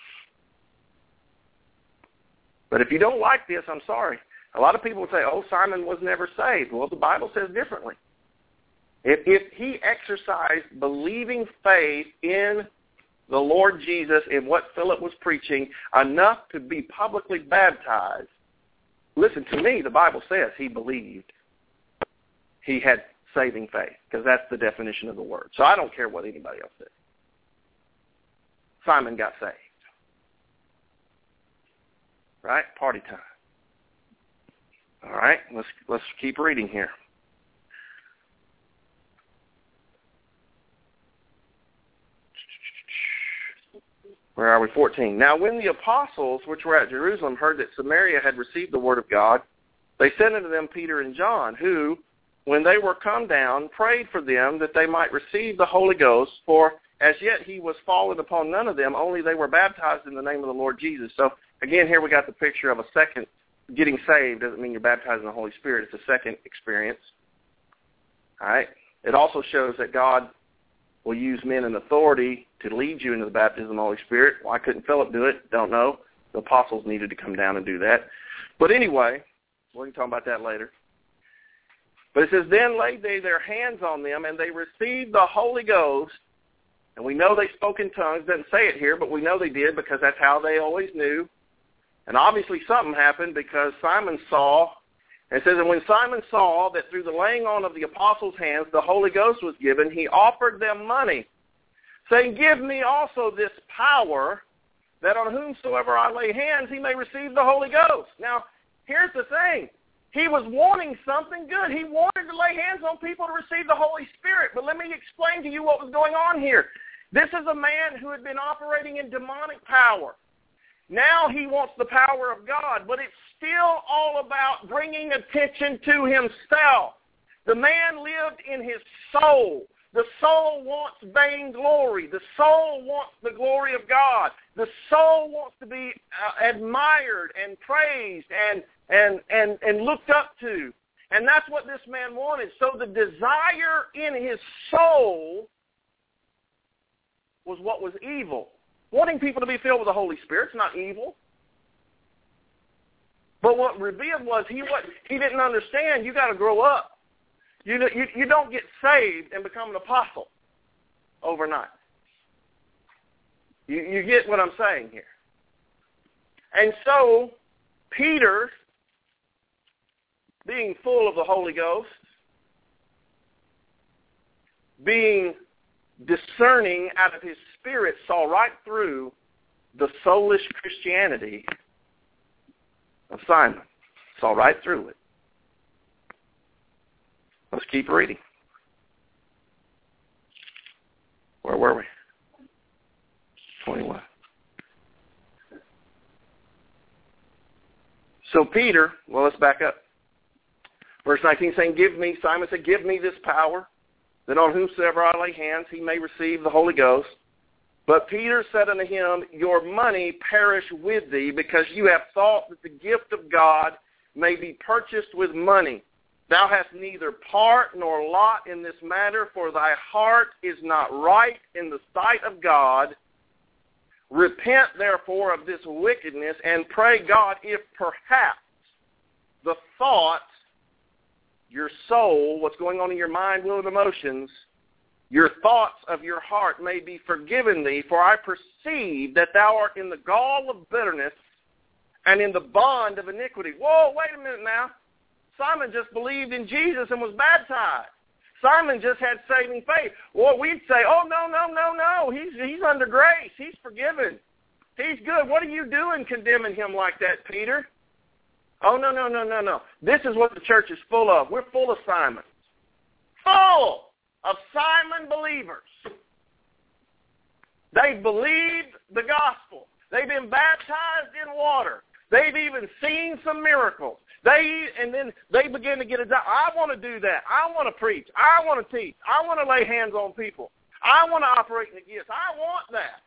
S3: But if you don't like this, I'm sorry. A lot of people would say, oh, Simon was never saved. Well, the Bible says differently. If, if he exercised believing faith in the Lord Jesus, in what Philip was preaching, enough to be publicly baptized, listen to me, the Bible says he believed. He had saving faith, because that's the definition of the word. So I don't care what anybody else says. Simon got saved. Right? Party time. All right, let's let's keep reading here. Where are we? fourteen. Now when the apostles, which were at Jerusalem, heard that Samaria had received the word of God, they sent unto them Peter and John, who, when they were come down, prayed for them that they might receive the Holy Ghost, for as yet he was fallen upon none of them, only they were baptized in the name of the Lord Jesus. So again, here we got the picture of a second. Getting saved doesn't mean you're baptized in the Holy Spirit. It's a second experience. All right? It also shows that God will use men in authority to lead you into the baptism of the Holy Spirit. Why couldn't Philip do it? Don't know. The apostles needed to come down and do that. But anyway, we can talk about that later. But it says, then laid they their hands on them, and they received the Holy Ghost. And we know they spoke in tongues. Doesn't say it here, but we know they did because that's how they always knew. And obviously something happened because Simon saw, and it says, and when Simon saw that through the laying on of the apostles' hands the Holy Ghost was given, he offered them money, saying, give me also this power, that on whomsoever I lay hands he may receive the Holy Ghost. Now, here's the thing. He was wanting something good. He wanted to lay hands on people to receive the Holy Spirit. But let me explain to you what was going on here. This is a man who had been operating in demonic power. Now he wants the power of God, but it's still all about bringing attention to himself. The man lived in his soul. The soul wants vainglory. The soul wants the glory of God. The soul wants to be uh, admired and praised and, and, and, and looked up to. And that's what this man wanted. So the desire in his soul was what was evil. Wanting people to be filled with the Holy Spirit is not evil. But what revealed was he what he didn't understand. You got to grow up. You, you you don't get saved and become an apostle overnight. You you get what I'm saying here. And so Peter, being full of the Holy Ghost, being discerning out of his spirit, saw right through the soulish Christianity of Simon. Saw right through it. Let's keep reading. Where were we? twenty-one. So Peter, well, let's back up. Verse nineteen saying, give me, Simon said, give me this power, that on whomsoever I lay hands he may receive the Holy Ghost. But Peter said unto him, your money perish with thee, because you have thought that the gift of God may be purchased with money. Thou hast neither part nor lot in this matter, for thy heart is not right in the sight of God. Repent, therefore, of this wickedness, and pray God if perhaps the thought, your soul, what's going on in your mind, will, and emotions, your thoughts of your heart may be forgiven thee, for I perceive that thou art in the gall of bitterness and in the bond of iniquity. Whoa, wait a minute now. Simon just believed in Jesus and was baptized. Simon just had saving faith. Well, we'd say, oh, no, no, no, no. He's, he's under grace. He's forgiven. He's good. What are you doing condemning him like that, Peter? Oh, no, no, no, no, no. This is what the church is full of. We're full of Simons. Full of Simon believers. They believed the gospel. They've been baptized in water. They've even seen some miracles. They and then they begin to get a job. I want to do that. I want to preach. I want to teach. I want to lay hands on people. I want to operate in the gifts. I want that.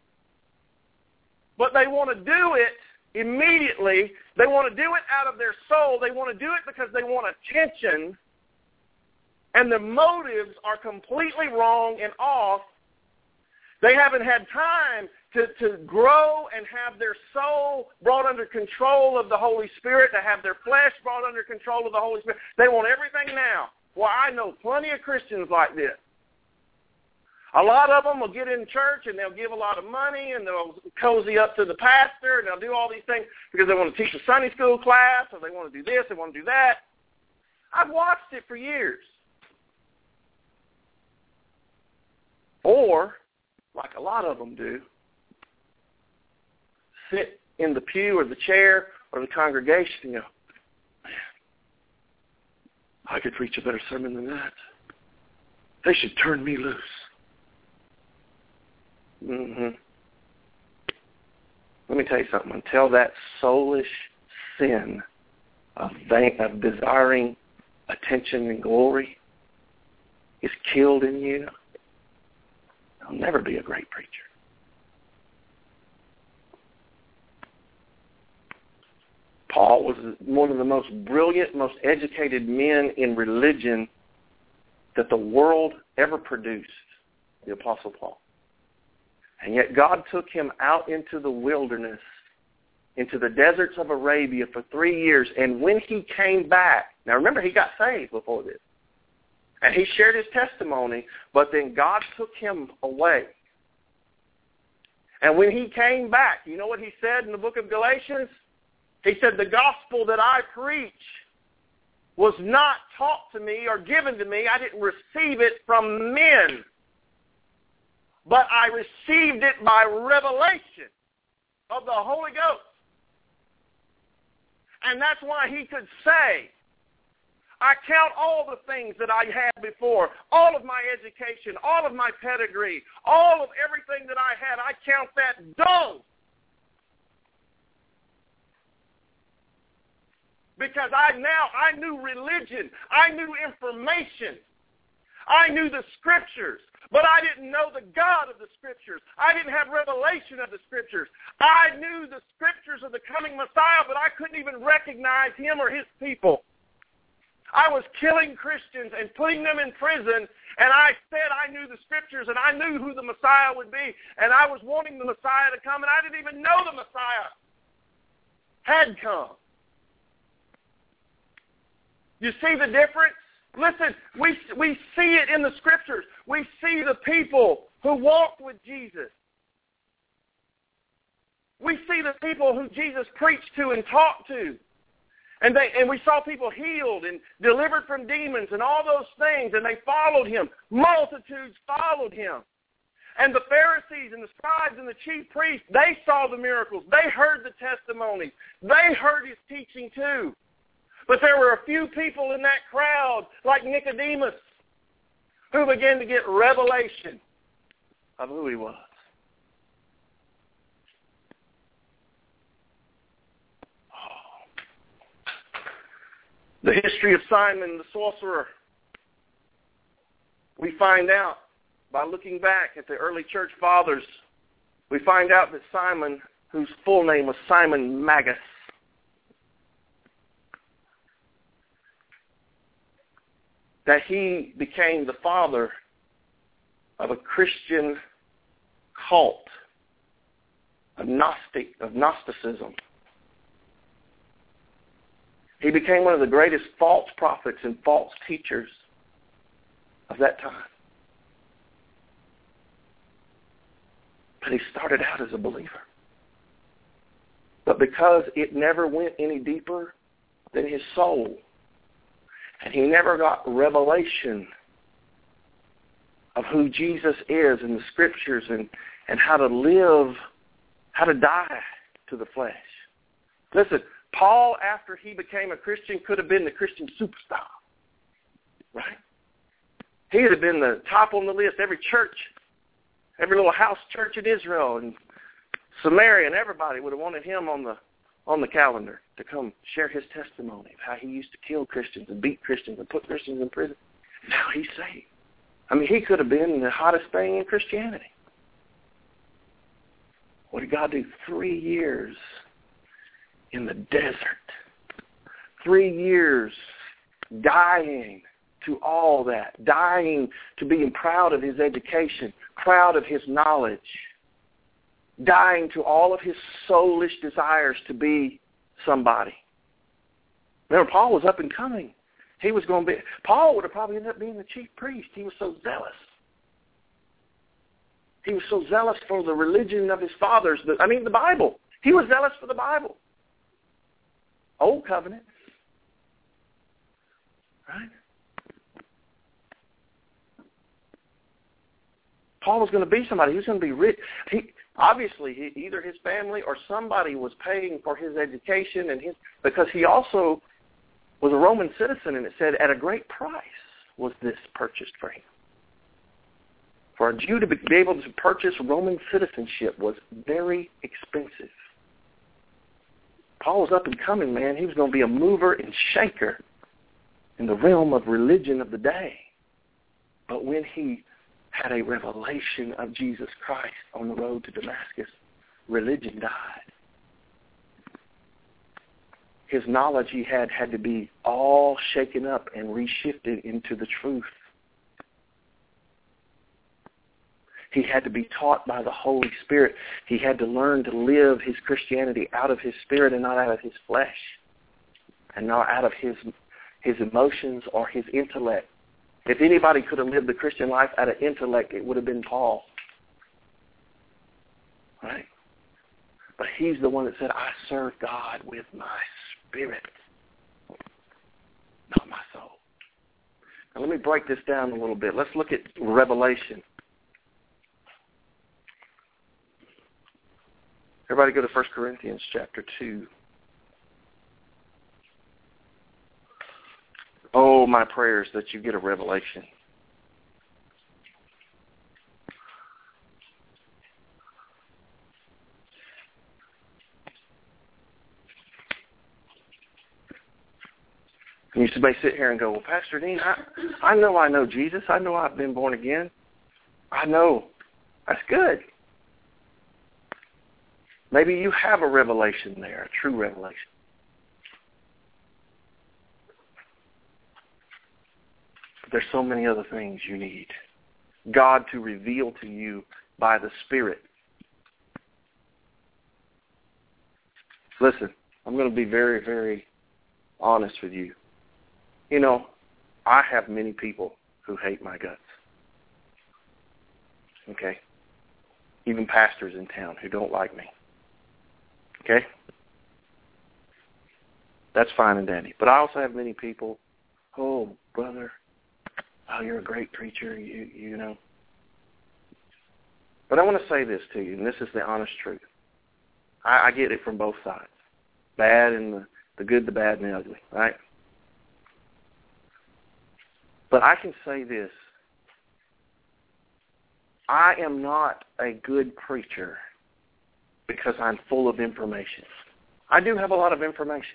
S3: But they want to do it immediately. They want to do it out of their soul. They want to do it because they want attention. And their motives are completely wrong and off. They haven't had time to, to grow and have their soul brought under control of the Holy Spirit, to have their flesh brought under control of the Holy Spirit. They want everything now. Well, I know plenty of Christians like this. A lot of them will get in church and they'll give a lot of money and they'll cozy up to the pastor and they'll do all these things because they want to teach a Sunday school class or they want to do this, they want to do that. I've watched it for years. Or, like a lot of them do, sit in the pew or the chair or the congregation and go, man, I could preach a better sermon than that. They should turn me loose. Mm-hmm. Let me tell you something. Until that soulish sin of, of desiring attention and glory is killed in you, you'll never be a great preacher. Paul was one of the most brilliant, most educated men in religion that the world ever produced, the Apostle Paul. And yet God took him out into the wilderness, into the deserts of Arabia for three years. And when he came back, now remember he got saved before this. And he shared his testimony, but then God took him away. And when he came back, you know what he said in the book of Galatians? He said, the gospel that I preach was not taught to me or given to me. I didn't receive it from men. But I received it by revelation of the Holy Ghost. And that's why he could say, I count all the things that I had before, all of my education, all of my pedigree, all of everything that I had, I count that dung. Because I now, I knew religion. I knew information. I knew the Scriptures, but I didn't know the God of the Scriptures. I didn't have revelation of the Scriptures. I knew the Scriptures of the coming Messiah, but I couldn't even recognize him or his people. I was killing Christians and putting them in prison, and I said I knew the Scriptures, and I knew who the Messiah would be, and I was wanting the Messiah to come, and I didn't even know the Messiah had come. You see the difference? Listen, we, we see it in the Scriptures. We see the people who walked with Jesus. We see the people who Jesus preached to and talked to. And they and we saw people healed and delivered from demons and all those things, and they followed him. Multitudes followed him. And the Pharisees and the scribes and the chief priests, they saw the miracles. They heard the testimonies. They heard his teaching too. But there were a few people in that crowd, like Nicodemus, who began to get revelation of who he was. The history of Simon the sorcerer, we find out by looking back at the early church fathers, we find out that Simon, whose full name was Simon Magus, that he became the father of a Christian cult, of Gnostic, of Gnosticism. He became one of the greatest false prophets and false teachers of that time. But he started out as a believer. But because it never went any deeper than his soul, and he never got revelation of who Jesus is in the Scriptures and, and how to live, how to die to the flesh. Listen, Paul, after he became a Christian, could have been the Christian superstar, right? He would have been the top on the list. Every church, every little house church in Israel and Samaria and everybody would have wanted him on the on the calendar to come share his testimony of how he used to kill Christians and beat Christians and put Christians in prison. Now he's saved. I mean, he could have been the hottest thing in Christianity. What did God do? Three years in the desert. Three years dying to all that. Dying to being proud of his education, proud of his knowledge. Dying to all of his soulish desires to be somebody. Remember, Paul was up and coming. He was going to be, Paul would have probably ended up being the chief priest. He was so zealous. He was so zealous for the religion of his fathers. I mean, the Bible. He was zealous for the Bible. Old covenant. Right? Paul was going to be somebody. He was going to be rich. He, obviously, he, either his family or somebody was paying for his education, and his because he also was a Roman citizen, and it said at a great price was this purchased for him. For a Jew to be able to purchase Roman citizenship was very expensive. Paul was up and coming, man. He was going to be a mover and shaker in the realm of religion of the day. But when he had a revelation of Jesus Christ on the road to Damascus, religion died. His knowledge he had had to be all shaken up and reshifted into the truth. He had to be taught by the Holy Spirit. He had to learn to live his Christianity out of his spirit and not out of his flesh, and not out of his his emotions or his intellect. If anybody could have lived the Christian life out of intellect, it would have been Paul. Right? But he's the one that said, I serve God with my spirit, not my soul. Now let me break this down a little bit. Let's look at Revelation. Everybody go to First Corinthians chapter two. Oh, my prayers that you get a revelation. And you may sit here and go, well, Pastor Dean, I, I know I know Jesus. I know I've been born again. I know. That's good. Maybe you have a revelation there, a true revelation. But there's so many other things you need. God to reveal to you by the Spirit. Listen, I'm going to be very, very honest with you. You know, I have many people who hate my guts. Okay? Even pastors in town who don't like me. Okay? That's fine and dandy. But I also have many people, oh, brother, oh, you're a great preacher, you you know. But I want to say this to you, and this is the honest truth. I, I get it from both sides. Bad and the, the good, the bad, and the ugly, right? But I can say this. I am not a good preacher because I'm full of information. I do have a lot of information.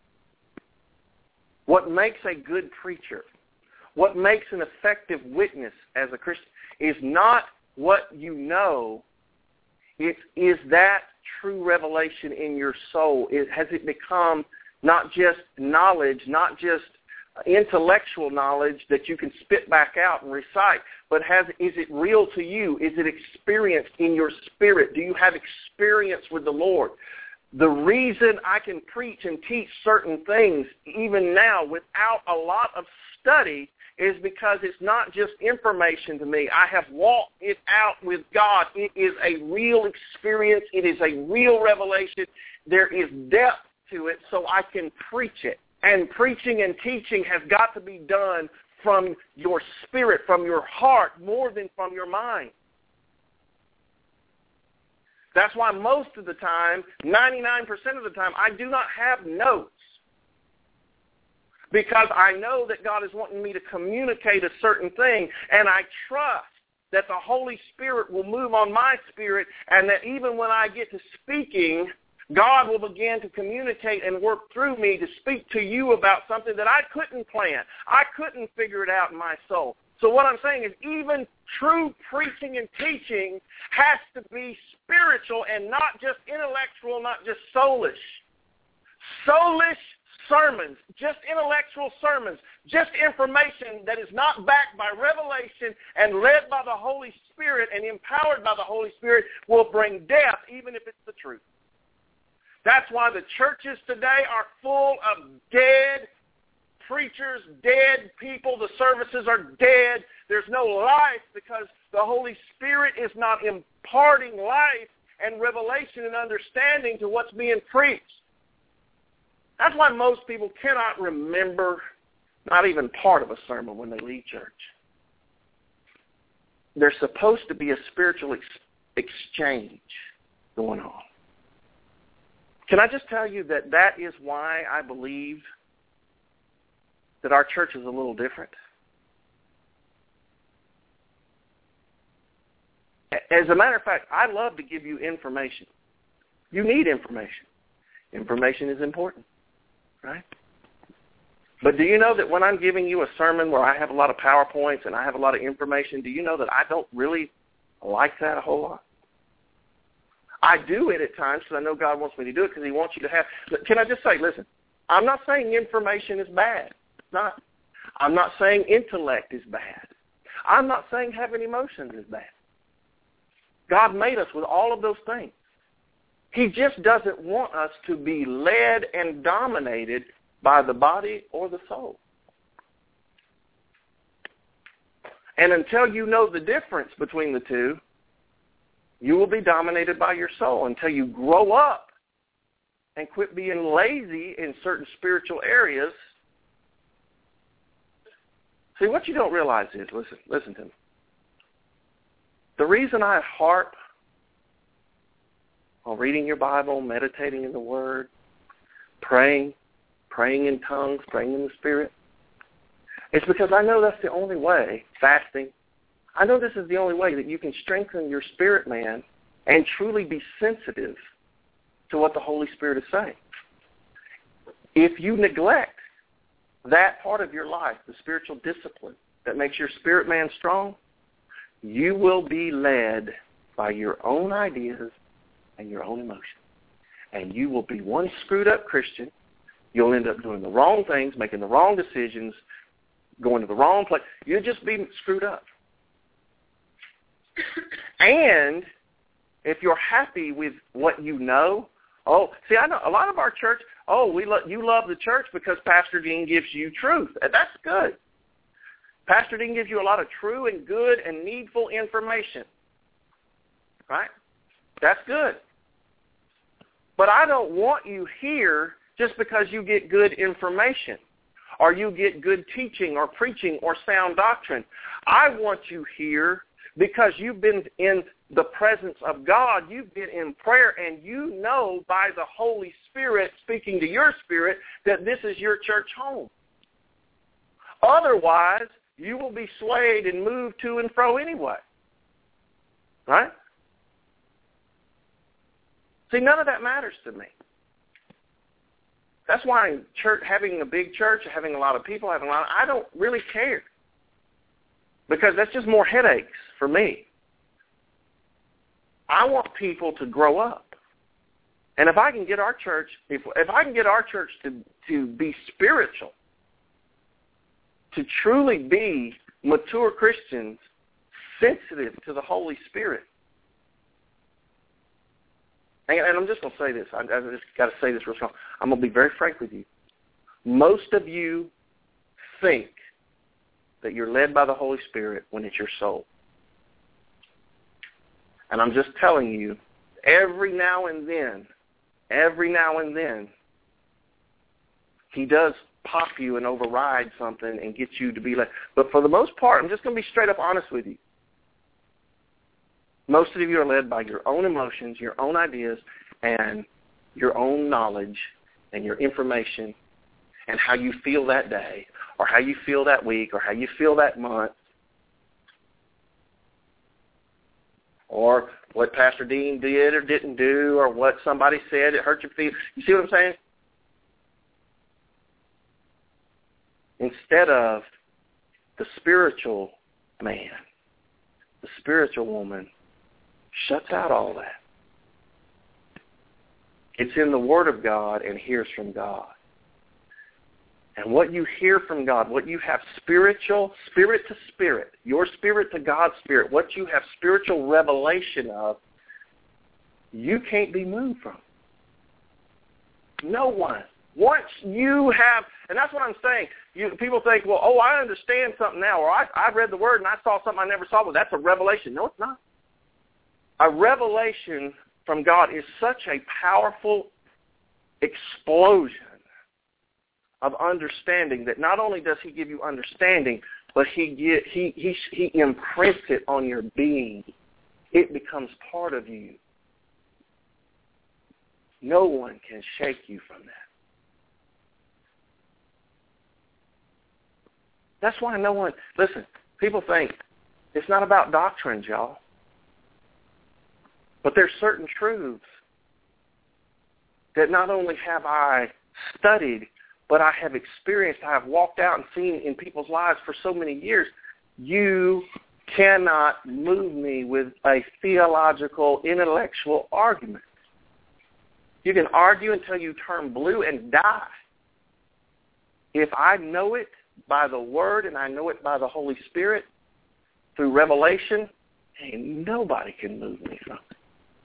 S3: What makes a good preacher, what makes an effective witness as a Christian is not what you know. It is that true revelation in your soul. It, has it become not just knowledge, not just intellectual knowledge that you can spit back out and recite, but has is it real to you? Is it experienced in your spirit? Do you have experience with the Lord? The reason I can preach and teach certain things even now without a lot of study is because it's not just information to me. I have walked it out with God. It is a real experience. It is a real revelation. There is depth to it, so I can preach it. And preaching and teaching has got to be done from your spirit, from your heart, more than from your mind. That's why most of the time, ninety-nine percent of the time, I do not have notes. Because I know that God is wanting me to communicate a certain thing, and I trust that the Holy Spirit will move on my spirit, and that even when I get to speaking, God will begin to communicate and work through me to speak to you about something that I couldn't plan. I couldn't figure it out in my soul. So what I'm saying is even true preaching and teaching has to be spiritual and not just intellectual, not just soulish. Soulish sermons, just intellectual sermons, just information that is not backed by revelation and led by the Holy Spirit and empowered by the Holy Spirit will bring death even if it's the truth. That's why the churches today are full of dead preachers, dead people. The services are dead. There's no life because the Holy Spirit is not imparting life and revelation and understanding to what's being preached. That's why most people cannot remember not even part of a sermon when they leave church. There's supposed to be a spiritual ex- exchange going on. Can I just tell you that that is why I believe that our church is a little different? As a matter of fact, I love to give you information. You need information. Information is important, right? But do you know that when I'm giving you a sermon where I have a lot of PowerPoints and I have a lot of information, do you know that I don't really like that a whole lot? I do it at times because I know God wants me to do it because he wants you to have. Can I just say, listen, I'm not saying information is bad. It's not. I'm not saying intellect is bad. I'm not saying having emotions is bad. God made us with all of those things. He just doesn't want us to be led and dominated by the body or the soul. And until you know the difference between the two, you will be dominated by your soul until you grow up and quit being lazy in certain spiritual areas. See, what you don't realize is, listen, listen to me. The reason I harp on reading your Bible, meditating in the Word, praying, praying in tongues, praying in the Spirit, it's because I know that's the only way, fasting, I know this is the only way that you can strengthen your spirit man and truly be sensitive to what the Holy Spirit is saying. If you neglect that part of your life, the spiritual discipline that makes your spirit man strong, you will be led by your own ideas and your own emotions. And you will be one screwed up Christian. You'll end up doing the wrong things, making the wrong decisions, going to the wrong place. You'll just be screwed up. And if you're happy with what you know, oh, see, I know a lot of our church, oh, we lo- you love the church because Pastor Dean gives you truth. That's good. Pastor Dean gives you a lot of true and good and needful information. Right? That's good. But I don't want you here just because you get good information or you get good teaching or preaching or sound doctrine. I want you here because you've been in the presence of God, you've been in prayer, and you know by the Holy Spirit speaking to your spirit that this is your church home. Otherwise, you will be swayed and moved to and fro anyway. Right? See, none of that matters to me. That's why in church, having a big church, having a lot of people, having a lot of, I don't really care. Because that's just more headaches for me. I want people to grow up. And if I can get our church, if if I can get our church to, to be spiritual, to truly be mature Christians, sensitive to the Holy Spirit. And, and I'm just going to say this. I, I just got to say this real strong. I'm going to be very frank with you. Most of you think that you're led by the Holy Spirit when it's your soul. And I'm just telling you, every now and then, every now and then, he does pop you and override something and get you to be led. But for the most part, I'm just going to be straight up honest with you. Most of you are led by your own emotions, your own ideas, and your own knowledge and your information and how you feel that day or how you feel that week or how you feel that month or what Pastor Dean did or didn't do or what somebody said that hurt your feelings. You see what I'm saying? Instead of the spiritual man, the spiritual woman shuts out all that. It's in the Word of God and hears from God. And what you hear from God, what you have spiritual, spirit to spirit, your spirit to God's spirit, what you have spiritual revelation of, you can't be moved from. No one. Once you have, and that's what I'm saying, you, people think, well, oh, I understand something now, or I, I've read the Word and I saw something I never saw. Well, that's a revelation. No, it's not. A revelation from God is such a powerful explosion of understanding that not only does he give you understanding, but he get, he, he, he imprints it on your being. It becomes part of you. No one can shake you from that. That's why no one, listen, people think it's not about doctrines, y'all. But there's certain truths that not only have I studied, but I have experienced, I have walked out and seen in people's lives for so many years. You cannot move me with a theological, intellectual argument. You can argue until you turn blue and die. If I know it by the Word and I know it by the Holy Spirit through revelation, ain't nobody can move me from it.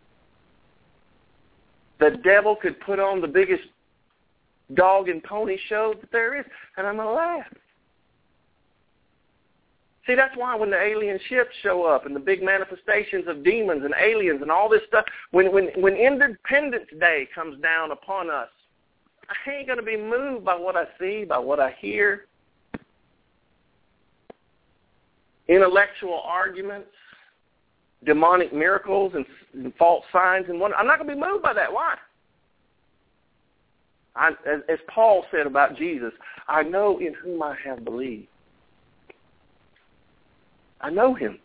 S3: The devil could put on the biggest dog and pony show that there is, and I'm going to laugh. See, that's why when the alien ships show up and the big manifestations of demons and aliens and all this stuff, when, when, when Independence Day comes down upon us, I ain't going to be moved by what I see, by what I hear. Intellectual arguments, demonic miracles and, and false signs and wonders. I'm not going to be moved by that. Why? I, as, as Paul said about Jesus, I know in whom I have believed. I know him.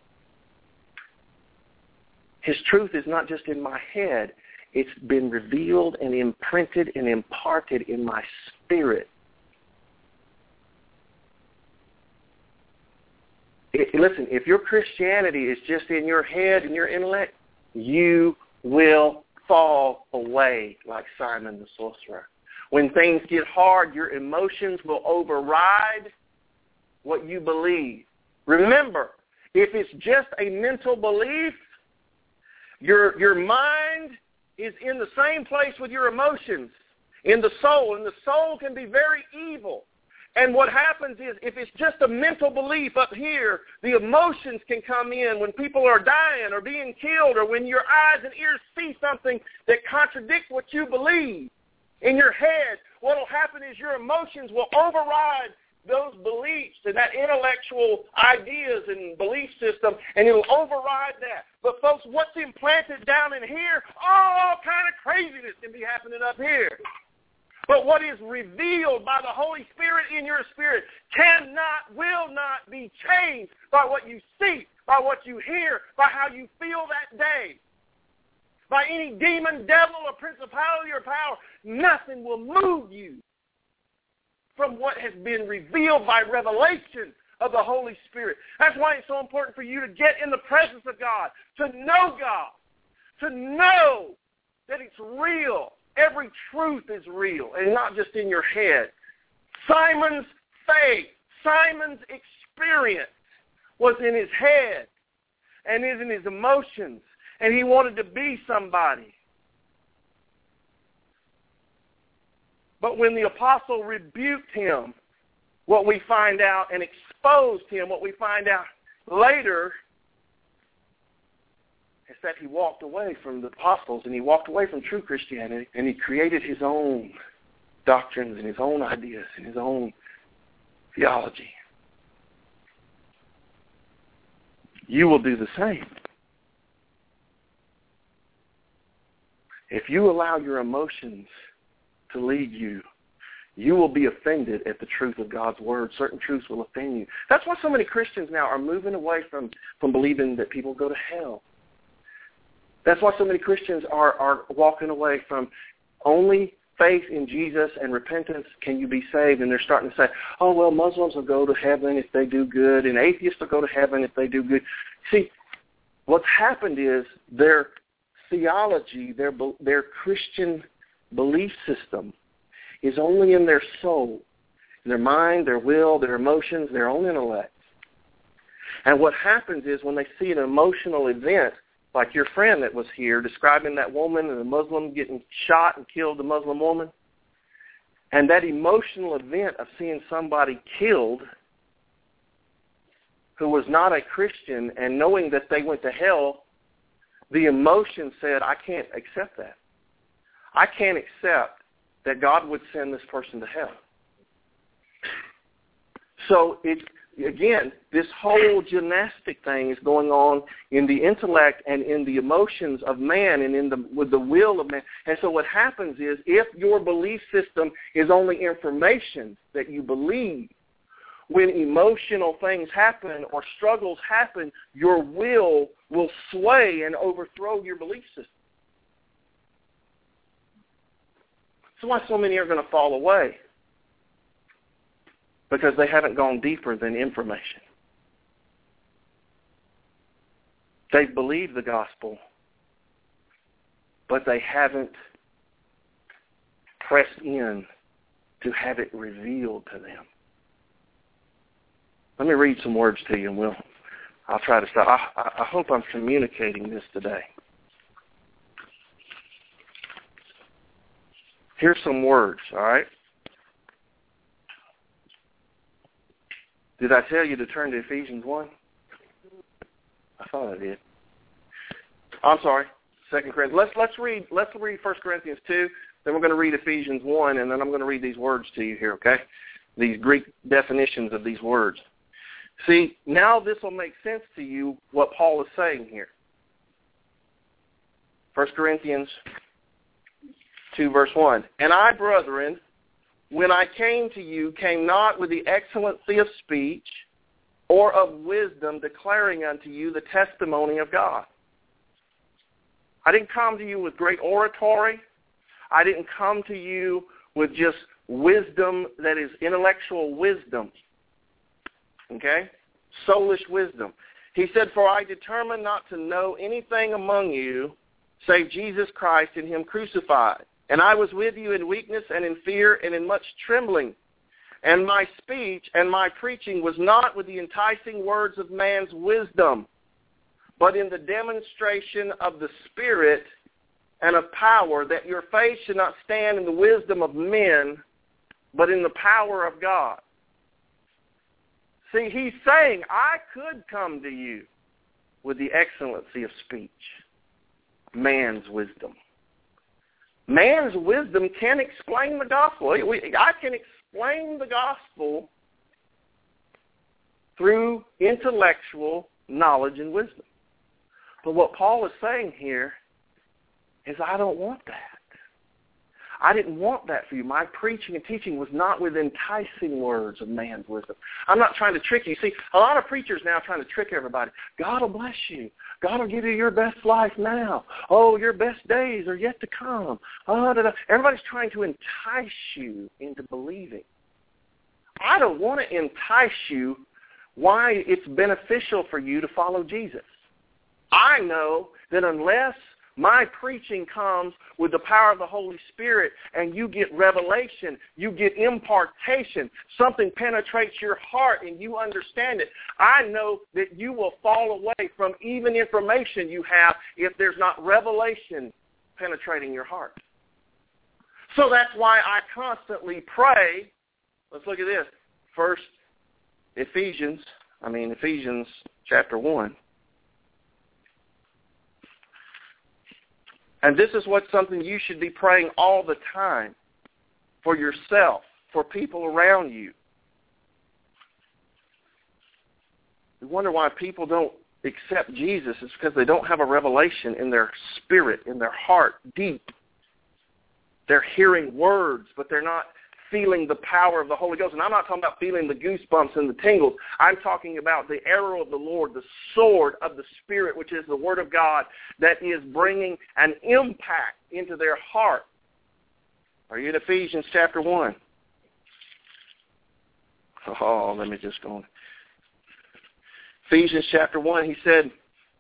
S3: His truth is not just in my head. It's been revealed and imprinted and imparted in my spirit. it, listen, if your Christianity is just in your head and your intellect, you will fall away like Simon the sorcerer. When things get hard, your emotions will override what you believe. Remember, if it's just a mental belief, your your mind is in the same place with your emotions, in the soul, and the soul can be very evil. And what happens is, if it's just a mental belief up here, the emotions can come in when people are dying or being killed, or when your eyes and ears see something that contradicts what you believe. In your head, what will happen is your emotions will override those beliefs and that intellectual ideas and belief system, and it'll override that. But folks, what's implanted down in here, all kind of craziness can be happening up here. But what is revealed by the Holy Spirit in your spirit cannot, will not be changed by what you see, by what you hear, by how you feel that day, by any demon, devil, or principality or power. Nothing will move you from what has been revealed by revelation of the Holy Spirit. That's why it's so important for you to get in the presence of God, to know God, to know that it's real. Every truth is real and not just in your head. Simon's faith, Simon's experience was in his head and is in his emotions, and he wanted to be somebody. But when the apostle rebuked him, what we find out, and exposed him, what we find out later is that he walked away from the apostles, and he walked away from true Christianity, and he created his own doctrines and his own ideas and his own theology. You will do the same. If you allow your emotions to lead you, you will be offended at the truth of God's word. Certain truths will offend you. That's why so many Christians now are moving away from, from believing that people go to hell. That's why so many Christians are, are walking away from only faith in Jesus and repentance can you be saved. And they're starting to say, oh, well, Muslims will go to heaven if they do good, and atheists will go to heaven if they do good. See, what's happened is their theology, their, their Christian belief system is only in their soul, in their mind, their will, their emotions, their own intellect. And what happens is when they see an emotional event, like your friend that was here describing that woman and the Muslim getting shot and killed the Muslim woman, and that emotional event of seeing somebody killed who was not a Christian and knowing that they went to hell, the emotion said, I can't accept that. I can't accept that God would send this person to hell. So it's, again, this whole gymnastic thing is going on in the intellect and in the emotions of man and in the with the will of man. And so what happens is, if your belief system is only information that you believe, when emotional things happen or struggles happen, your will will sway and overthrow your belief system. That's why so many are going to fall away, because they haven't gone deeper than information. They've believed the gospel, but they haven't pressed in to have it revealed to them. Let me read some words to you, and we'll, I'll try to stop. I, I hope I'm communicating this today. Here's some words, all right? Did I tell you to turn to Ephesians one? I thought I did. I'm sorry, Second Corinthians. Let's let's read let's read First Corinthians two. Then we're going to read Ephesians one, and then I'm going to read these words to you here. Okay, these Greek definitions of these words. See, now this will make sense to you what Paul is saying here. First Corinthians two, verse one. And I, brethren, when I came to you, came not with the excellency of speech or of wisdom, declaring unto you the testimony of God. I didn't come to you with great oratory. I didn't come to you with just wisdom that is intellectual wisdom. Okay? soulish wisdom. He said, for I determined not to know anything among you save Jesus Christ and him crucified. And I was with you in weakness and in fear and in much trembling. And my speech and my preaching was not with the enticing words of man's wisdom, but in the demonstration of the Spirit and of power, that your faith should not stand in the wisdom of men, but in the power of God. See, he's saying, I could come to you with the excellency of speech, man's wisdom. Man's wisdom can explain the gospel. I can explain the gospel through intellectual knowledge and wisdom. But what Paul is saying here is, I don't want that. I didn't want that for you. My preaching and teaching was not with enticing words of man's wisdom. I'm not trying to trick you. See, a lot of preachers now are trying to trick everybody. God will bless you. God will give you your best life now. Oh, your best days are yet to come. Oh, da, da. Everybody's trying to entice you into believing. I don't want to entice you why it's beneficial for you to follow Jesus. I know that unless my preaching comes with the power of the Holy Spirit and you get revelation, you get impartation, something penetrates your heart and you understand it, I know that you will fall away from even information you have if there's not revelation penetrating your heart. So that's why I constantly pray. Let's look at this. First, Ephesians, I mean Ephesians chapter one. And this is what something you should be praying all the time for yourself, for people around you. We wonder why people don't accept Jesus. It's because they don't have a revelation in their spirit, in their heart, deep. They're hearing words, but they're not feeling the power of the Holy Ghost. And I'm not talking about feeling the goosebumps and the tingles. I'm talking about the arrow of the Lord, the sword of the Spirit, which is the Word of God, that is bringing an impact into their heart. Are you in Ephesians chapter one? Oh, let me just go on. Ephesians chapter one, he said,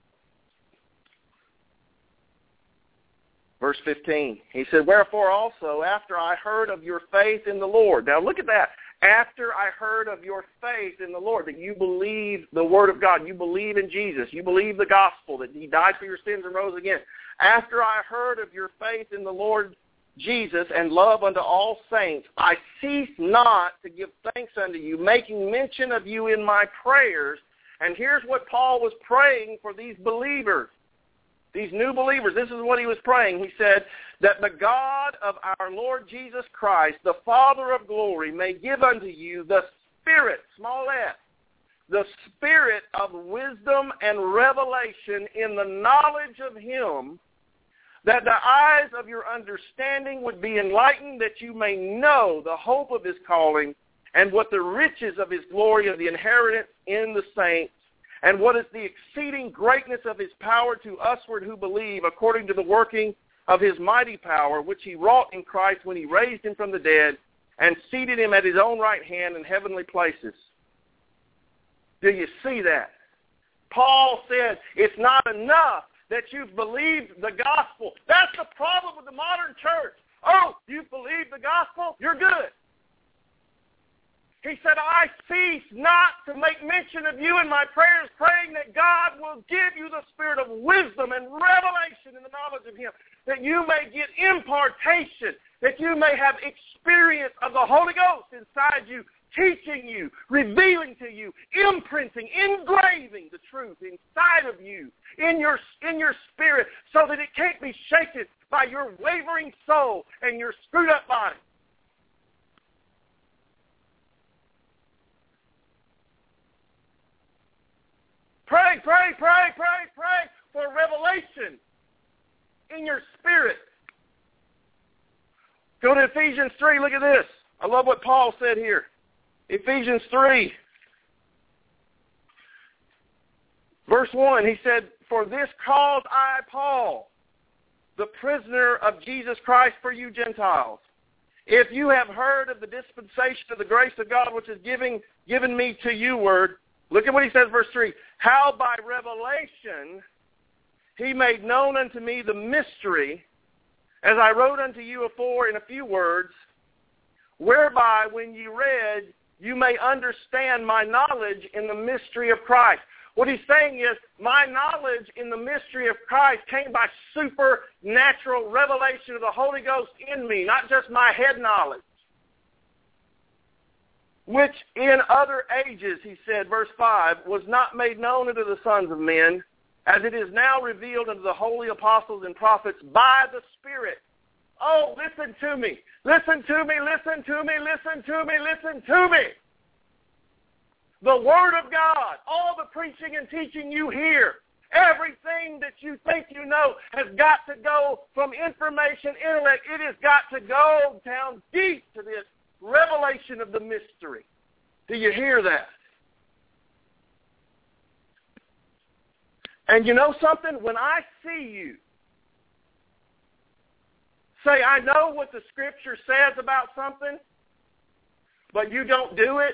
S3: verse fifteen, he said, wherefore also, after I heard of your faith in the Lord. Now look at that. After I heard of your faith in the Lord, that you believe the Word of God, you believe in Jesus, you believe the gospel, that he died for your sins and rose again. After I heard of your faith in the Lord Jesus and love unto all saints, I cease not to give thanks unto you, making mention of you in my prayers. And here's what Paul was praying for these believers. These new believers, this is what he was praying. He said, that the God of our Lord Jesus Christ, the Father of glory, may give unto you the Spirit, small s, the Spirit of wisdom and revelation in the knowledge of him, that the eyes of your understanding would be enlightened, that you may know the hope of his calling, and what the riches of his glory of the inheritance in the saints, and what is the exceeding greatness of his power to usward who believe, according to the working of his mighty power, which he wrought in Christ when he raised him from the dead and seated him at his own right hand in heavenly places. Do you see that? Paul said, it's not enough that you've believed the gospel. That's the problem with the modern church. Oh, you've believed the gospel? You're good. He said, I cease not to make mention of you in my prayers, praying that God will give you the spirit of wisdom and revelation in the knowledge of him, that you may get impartation, that you may have experience of the Holy Ghost inside you, teaching you, revealing to you, imprinting, engraving the truth inside of you, in your, in your spirit, so that it can't be shaken by your wavering soul and your screwed up body. Pray, pray, pray, pray, pray for revelation in your spirit. Go to Ephesians three. Look at this. I love what Paul said here. Ephesians three. Verse one, he said, for this cause I, Paul, the prisoner of Jesus Christ for you Gentiles, if you have heard of the dispensation of the grace of God which is giving, given me to you word, Look at what he says, verse three. How by revelation he made known unto me the mystery, as I wrote unto you afore in a few words, whereby when ye read, you may understand my knowledge in the mystery of Christ. What he's saying is, my knowledge in the mystery of Christ came by supernatural revelation of the Holy Ghost in me, not just my head knowledge. Which in other ages, he said, verse five, was not made known unto the sons of men, as it is now revealed unto the holy apostles and prophets by the Spirit. Oh, listen to me. Listen to me, listen to me, listen to me, listen to me. The Word of God, all the preaching and teaching you hear, everything that you think you know has got to go from information, intellect. It has got to go down deep to this revelation of the mystery. Do you hear that? And you know something? When I see you say, I know what the Scripture says about something, but you don't do it,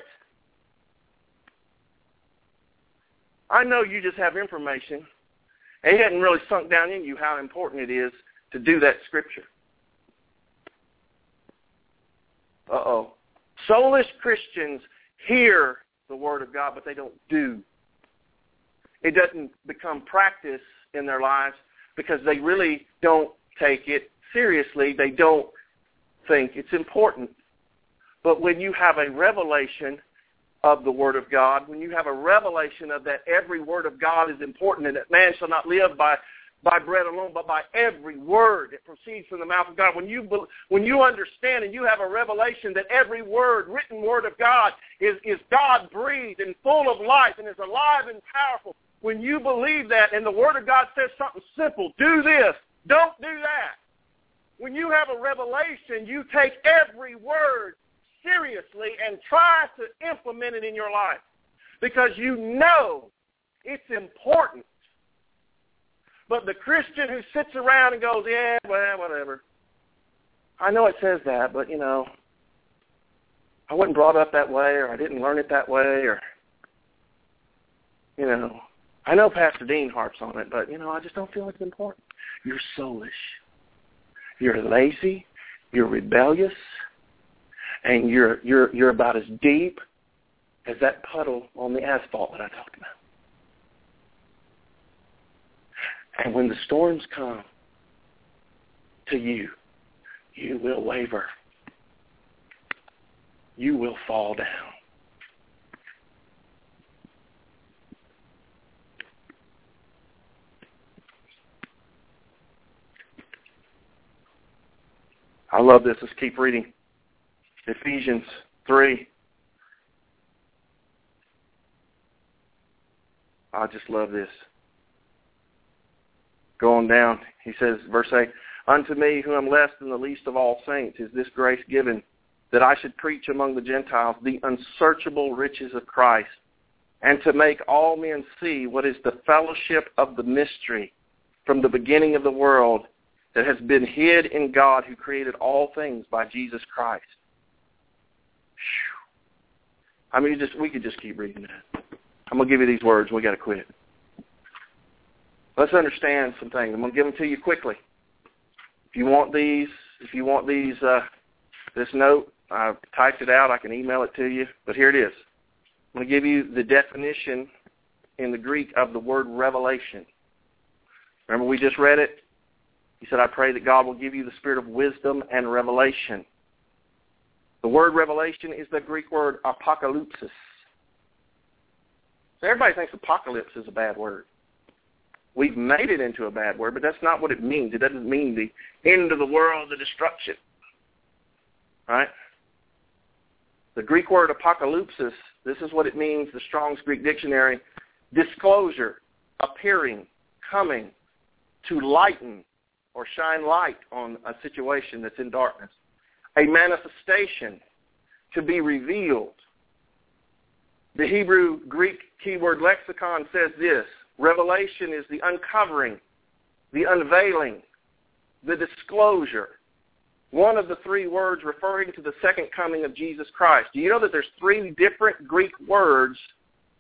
S3: I know you just have information. It hadn't really sunk down in you how important it is to do that Scripture. Uh-oh. Soulish Christians hear the Word of God, but they don't do. It doesn't become practice in their lives because they really don't take it seriously. They don't think it's important. But when you have a revelation of the Word of God, when you have a revelation of that every word of God is important and that man shall not live by, by bread alone, but by every word that proceeds from the mouth of God, when you when you understand and you have a revelation that every word, written word of God is, is God-breathed and full of life and is alive and powerful, when you believe that and the Word of God says something simple, do this, don't do that. When you have a revelation, you take every word seriously and try to implement it in your life because you know it's important. But the Christian who sits around and goes, yeah, well, whatever. I know it says that, but, you know, I wasn't brought up that way, or I didn't learn it that way, or, you know, I know Pastor Dean harps on it, but, you know, I just don't feel it's important. You're soulish. You're lazy. You're rebellious. And you're you're you're about as deep as that puddle on the asphalt that I talked about. And when the storms come to you, you will waver. You will fall down. I love this. Let's keep reading. Ephesians three. I just love this. Going down, he says, verse eight, unto me, who am less than the least of all saints, is this grace given, that I should preach among the Gentiles the unsearchable riches of Christ, and to make all men see what is the fellowship of the mystery from the beginning of the world that has been hid in God who created all things by Jesus Christ. I mean, just we could just keep reading that. I'm going to give you these words. We got to quit. Let's understand some things. I'm going to give them to you quickly. If you want these, if you want these, uh, this note, I've typed it out. I can email it to you. But here it is. I'm going to give you the definition in the Greek of the word revelation. Remember we just read it? He said, I pray that God will give you the spirit of wisdom and revelation. The word revelation is the Greek word apocalypsis. So everybody thinks apocalypse is a bad word. We've made it into a bad word, but that's not what it means. It doesn't mean the end of the world, the destruction. Right? The Greek word apocalypsis, this is what it means, the Strong's Greek Dictionary, disclosure, appearing, coming, to lighten or shine light on a situation that's in darkness. A manifestation, to be revealed. The Hebrew Greek keyword lexicon says this, revelation is the uncovering, the unveiling, the disclosure. One of the three words referring to the second coming of Jesus Christ. Do you know that there's three different Greek words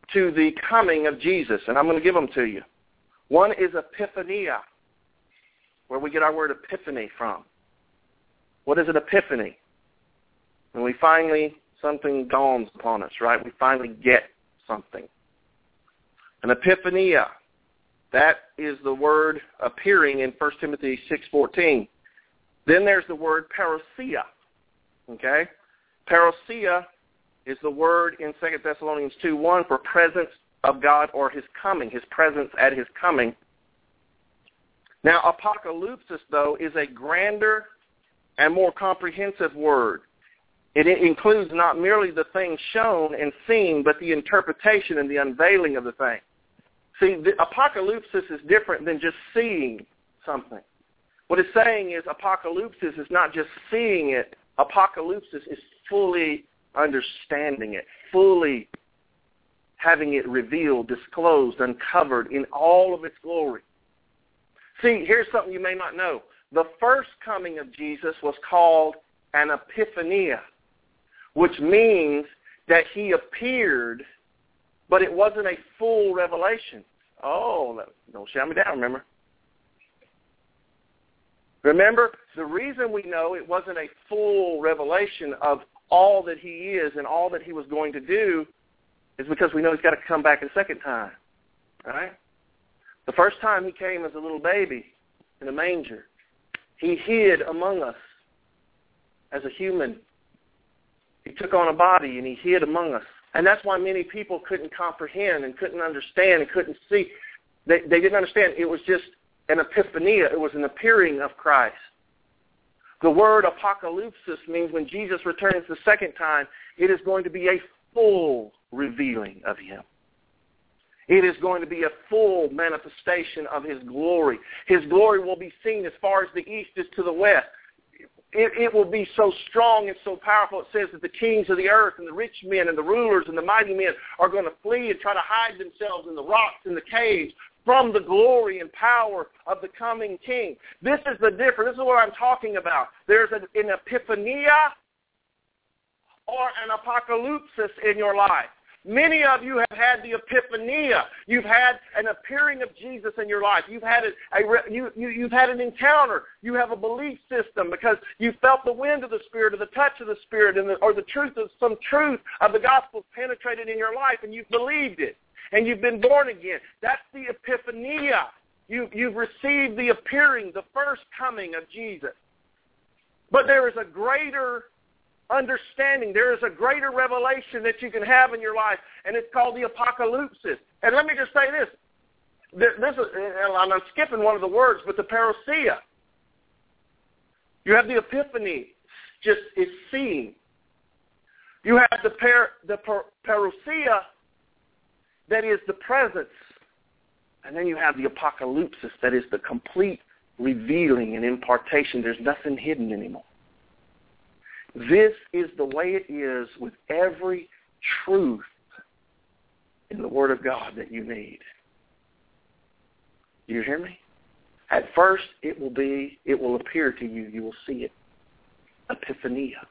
S3: to the coming of Jesus, and I'm going to give them to you. One is epiphania, where we get our word epiphany from. What is an epiphany? When we finally, something dawns upon us, right? We finally get something. An epiphania, that is the word appearing in First Timothy six fourteen. Then there's the word parousia, okay? Parousia is the word in Second Thessalonians two one for presence of God or his coming, his presence at his coming. Now, apocalypsis, though, is a grander and more comprehensive word. It includes not merely the thing shown and seen, but the interpretation and the unveiling of the thing. See, the apocalypsis is different than just seeing something. What it's saying is apocalypsis is not just seeing it. Apocalypsis is fully understanding it, fully having it revealed, disclosed, uncovered in all of its glory. See, here's something you may not know. The first coming of Jesus was called an epiphania, which means that he appeared, but it wasn't a full revelation. Oh, don't shout me down, remember? Remember, the reason we know it wasn't a full revelation of all that he is and all that he was going to do is because we know he's got to come back a second time, right? The first time he came as a little baby in a manger, he hid among us as a human. He took on a body and he hid among us. And that's why many people couldn't comprehend and couldn't understand and couldn't see. They, they didn't understand. It was just an epiphania. It was an appearing of Christ. The word apocalypsis means when Jesus returns the second time, it is going to be a full revealing of him. It is going to be a full manifestation of his glory. His glory will be seen as far as the east is to the west. It, it will be so strong and so powerful. It says that the kings of the earth and the rich men and the rulers and the mighty men are going to flee and try to hide themselves in the rocks and the caves from the glory and power of the coming king. This is the difference. This is what I'm talking about. There's an, an epiphania or an apocalypsis in your life. Many of you have had the epiphania. You've had an appearing of Jesus in your life. You've had a, a you, you you've had an encounter. You have a belief system because you felt the wind of the Spirit or the touch of the Spirit and the, or the truth of some truth of the gospel penetrated in your life and you've believed it and you've been born again. That's the epiphania. You, you've received the appearing, the first coming of Jesus. But there is a greater understanding. There is a greater revelation that you can have in your life, and it's called the apocalypsis. And let me just say this. This is, and I'm skipping one of the words, but the parousia. You have the epiphany, just is seeing. You have the par, the par, parousia, that is the presence. And then you have the apocalypsis, that is the complete revealing and impartation. There's nothing hidden anymore. This is the way it is with every truth in the Word of God that you need. Do you hear me? At first, it will be, it will appear to you. You will see it. Epiphania.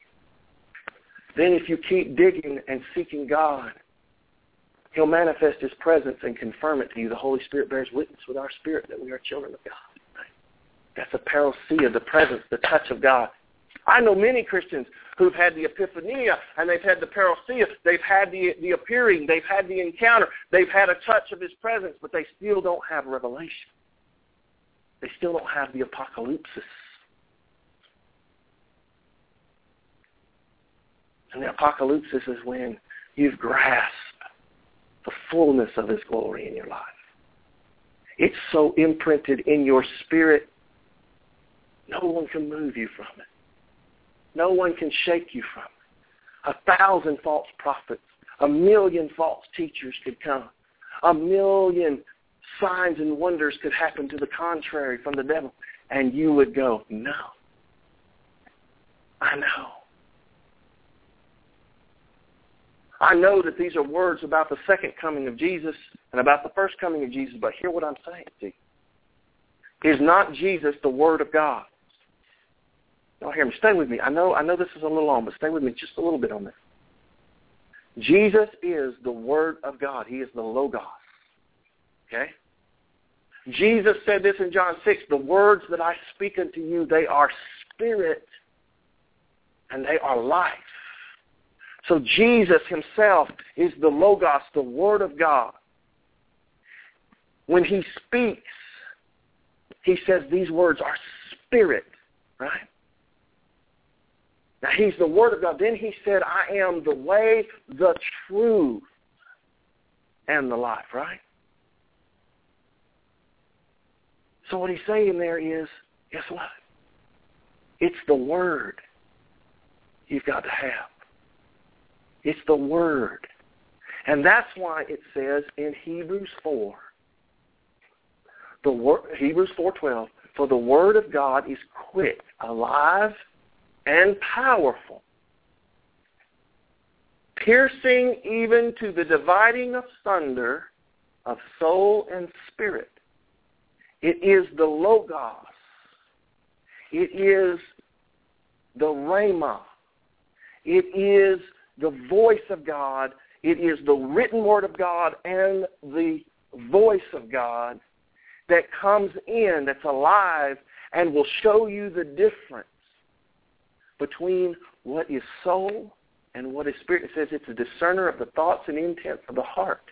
S3: Then if you keep digging and seeking God, He'll manifest His presence and confirm it to you. The Holy Spirit bears witness with our spirit that we are children of God. That's a parousia, the presence, the touch of God. I know many Christians who've had the epiphania and they've had the parousia. They've had the, the appearing. They've had the encounter. They've had a touch of His presence, but they still don't have revelation. They still don't have the apocalypsis. And the apocalypsis is when you've grasped the fullness of His glory in your life. It's so imprinted in your spirit, no one can move you from it. No one can shake you from it. A thousand false prophets, a million false teachers could come. A million signs and wonders could happen to the contrary from the devil. And you would go, no, I know. I know that these are words about the second coming of Jesus and about the first coming of Jesus, but hear what I'm saying to you. Is not Jesus the Word of God? Don't hear me. Stay with me. I know I know this is a little long, but stay with me just a little bit on this. Jesus is the Word of God. He is the Logos. Okay? Jesus said this in John six, the words that I speak unto you, they are spirit and they are life. So Jesus himself is the Logos, the Word of God. When he speaks, he says these words are spirit, right? Now, he's the Word of God. Then he said, I am the way, the truth, and the life, right? So what he's saying there is, guess what? It's the Word you've got to have. It's the Word. And that's why it says in Hebrews four, the word, Hebrews four twelve, for the Word of God is quick, alive, and powerful, piercing even to the dividing asunder of soul and spirit. It is the Logos. It is the Rhema. It is the voice of God. It is the written Word of God and the voice of God that comes in, that's alive, and will show you the difference between what is soul and what is spirit. It says it's a discerner of the thoughts and intents of the heart.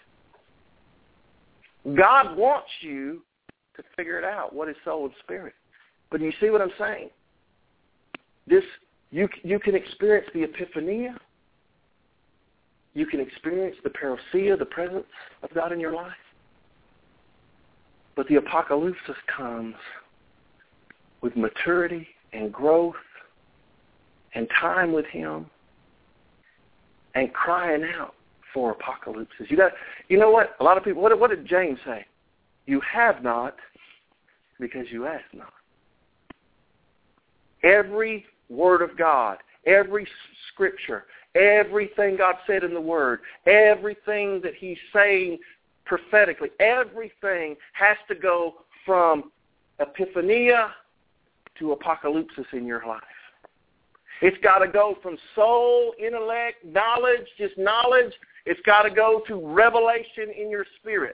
S3: God wants you to figure it out, what is soul and spirit. But do you see what I'm saying? This, you, you can experience the epiphania. You can experience the parousia, the presence of God in your life. But the apocalypse comes with maturity and growth and time with him and crying out for apocalypses. You got, you know what? A lot of people, what, what did James say? You have not because you ask not. Every word of God, every scripture, everything God said in the Word, everything that he's saying prophetically, everything has to go from epiphania to apocalypsis in your life. It's got to go from soul, intellect, knowledge, just knowledge. It's got to go to revelation in your spirit.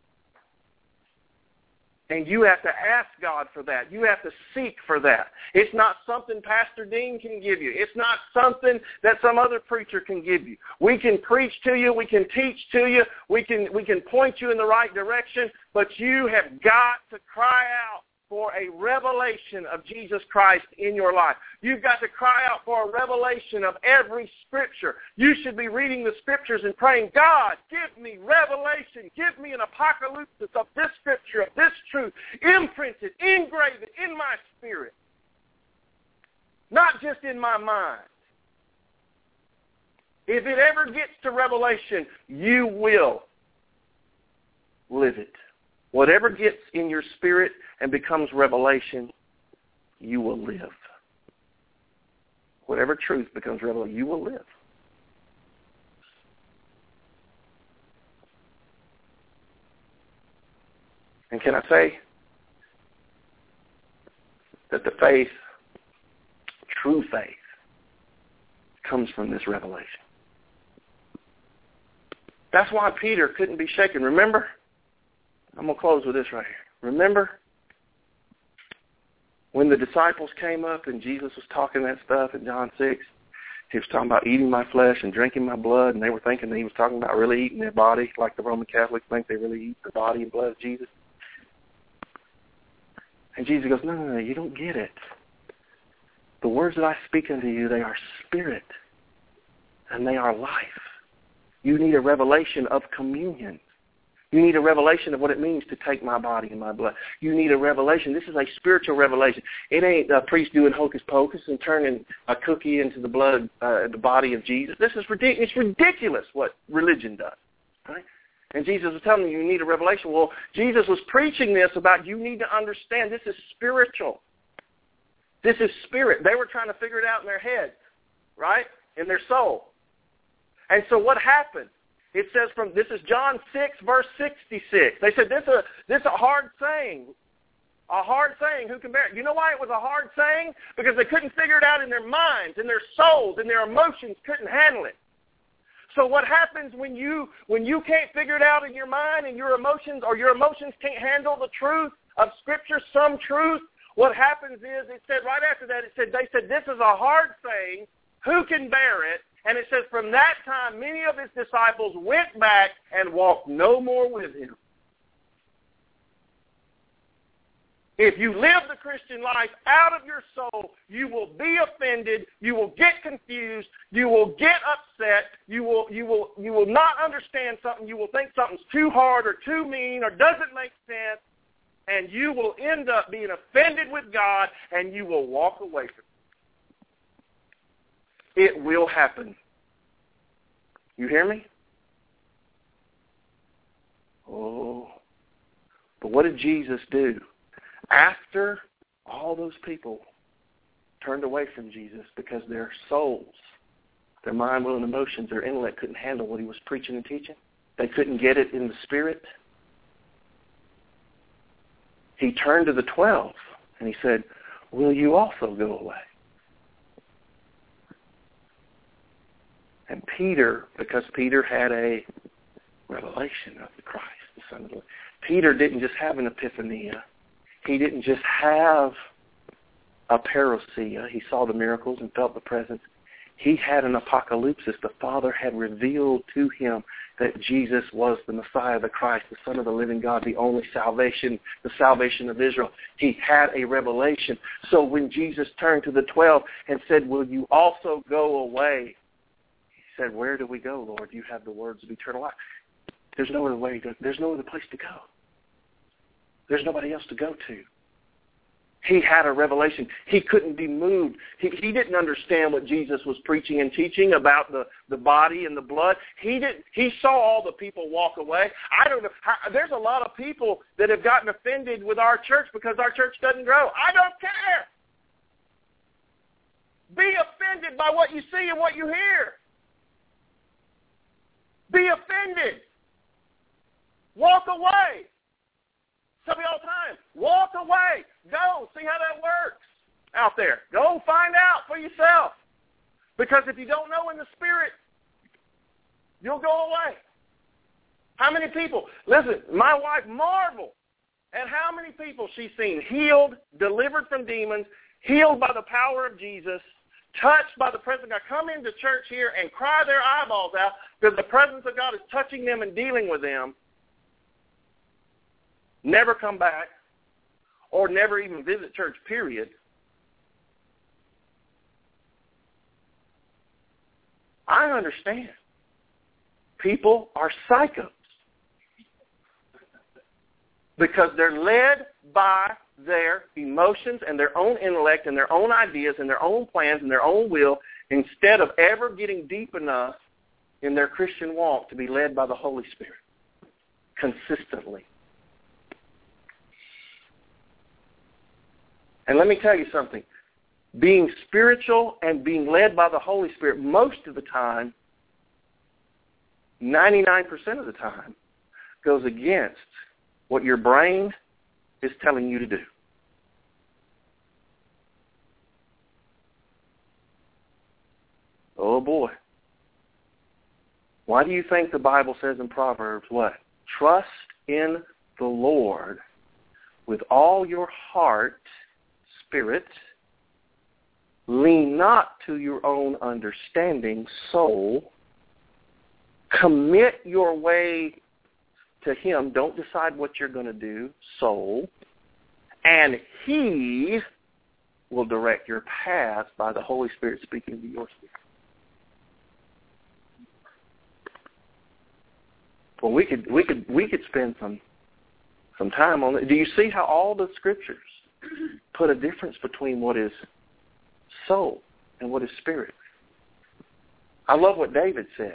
S3: And you have to ask God for that. You have to seek for that. It's not something Pastor Dean can give you. It's not something that some other preacher can give you. We can preach to you. We can teach to you. We can, we can point you in the right direction. But you have got to cry out for a revelation of Jesus Christ in your life. You've got to cry out for a revelation of every scripture. You should be reading the scriptures and praying, God, give me revelation. Give me an apocalypse of this scripture, of this truth. Imprint it, engrave it in my spirit. Not just in my mind. If it ever gets to revelation, you will live it. Whatever gets in your spirit and becomes revelation, you will live. Whatever truth becomes revelation, you will live. And can I say that the faith, true faith, comes from this revelation? That's why Peter couldn't be shaken. Remember? I'm going to close with this right here. Remember when the disciples came up and Jesus was talking that stuff in John six? He was talking about eating my flesh and drinking my blood, and they were thinking that he was talking about really eating their body, like the Roman Catholics think they really eat the body and blood of Jesus. And Jesus goes, no, no, no, you don't get it. The words that I speak unto you, they are spirit, and they are life. You need a revelation of communion. You need a revelation of what it means to take my body and my blood. You need a revelation. This is a spiritual revelation. It ain't a priest doing hocus pocus and turning a cookie into the blood, uh, the body of Jesus. This is ridiculous. It's ridiculous what religion does. Right? And Jesus was telling you, you need a revelation. Well, Jesus was preaching this about you need to understand this is spiritual. This is spirit. They were trying to figure it out in their head, right? In their soul. And so what happened? It says from, this is John six, verse sixty-six. They said, this is a, this is a hard saying. A hard saying, who can bear it? You know why it was a hard saying? Because they couldn't figure it out in their minds, in their souls, in their emotions, couldn't handle it. So what happens when you when you can't figure it out in your mind and your emotions, or your emotions can't handle the truth of Scripture, some truth, what happens is, it said right after that, it said, they said, this is a hard saying, who can bear it? And it says, from that time, many of his disciples went back and walked no more with him. If you live the Christian life out of your soul, you will be offended, you will get confused, you will get upset, you will you will you will not understand something, you will think something's too hard or too mean or doesn't make sense, and you will end up being offended with God, and you will walk away from it. It will happen. You hear me? Oh. But what did Jesus do? After all those people turned away from Jesus because their souls, their mind, will, and emotions, their intellect couldn't handle what he was preaching and teaching, they couldn't get it in the Spirit, he turned to the twelve and he said, will you also go away? And Peter, because Peter had a revelation of the Christ, the Son of the Lord, Peter didn't just have an epiphania. He didn't just have a parousia. He saw the miracles and felt the presence. He had an apocalypsis. The Father had revealed to him that Jesus was the Messiah, the Christ, the Son of the living God, the only salvation, the salvation of Israel. He had a revelation. So when Jesus turned to the twelve and said, will you also go away? He said, where do we go, Lord? You have the words of eternal life. There's no other way. To, there's no other place to go. There's nobody else to go to. He had a revelation. He couldn't be moved. He, he didn't understand what Jesus was preaching and teaching about the, the body and the blood. He didn't. He saw all the people walk away. I don't know. How, there's a lot of people that have gotten offended with our church because our church doesn't grow. I don't care. Be offended by what you see and what you hear. Be offended. Walk away. Tell me all the time, walk away. Go, see how that works out there. Go find out for yourself. Because if you don't know in the Spirit, you'll go away. How many people, listen, my wife marveled at how many people she's seen healed, delivered from demons, healed by the power of Jesus, touched by the presence of God, come into church here and cry their eyeballs out because the presence of God is touching them and dealing with them. Never come back, or never even visit church, period. I understand. People are psychos because they're led by their emotions and their own intellect and their own ideas and their own plans and their own will instead of ever getting deep enough in their Christian walk to be led by the Holy Spirit consistently. And let me tell you something. Being spiritual and being led by the Holy Spirit most of the time, ninety-nine percent of the time, goes against what your brain is telling you to do. Oh, boy. Why do you think the Bible says in Proverbs what? Trust in the Lord with all your heart, spirit, lean not to your own understanding, soul, commit your way to him, don't decide what you're going to do, soul, and he will direct your path by the Holy Spirit speaking to your spirit. Well, we could we could we could spend some some time on it. Do you see how all the scriptures put a difference between what is soul and what is spirit? I love what David said.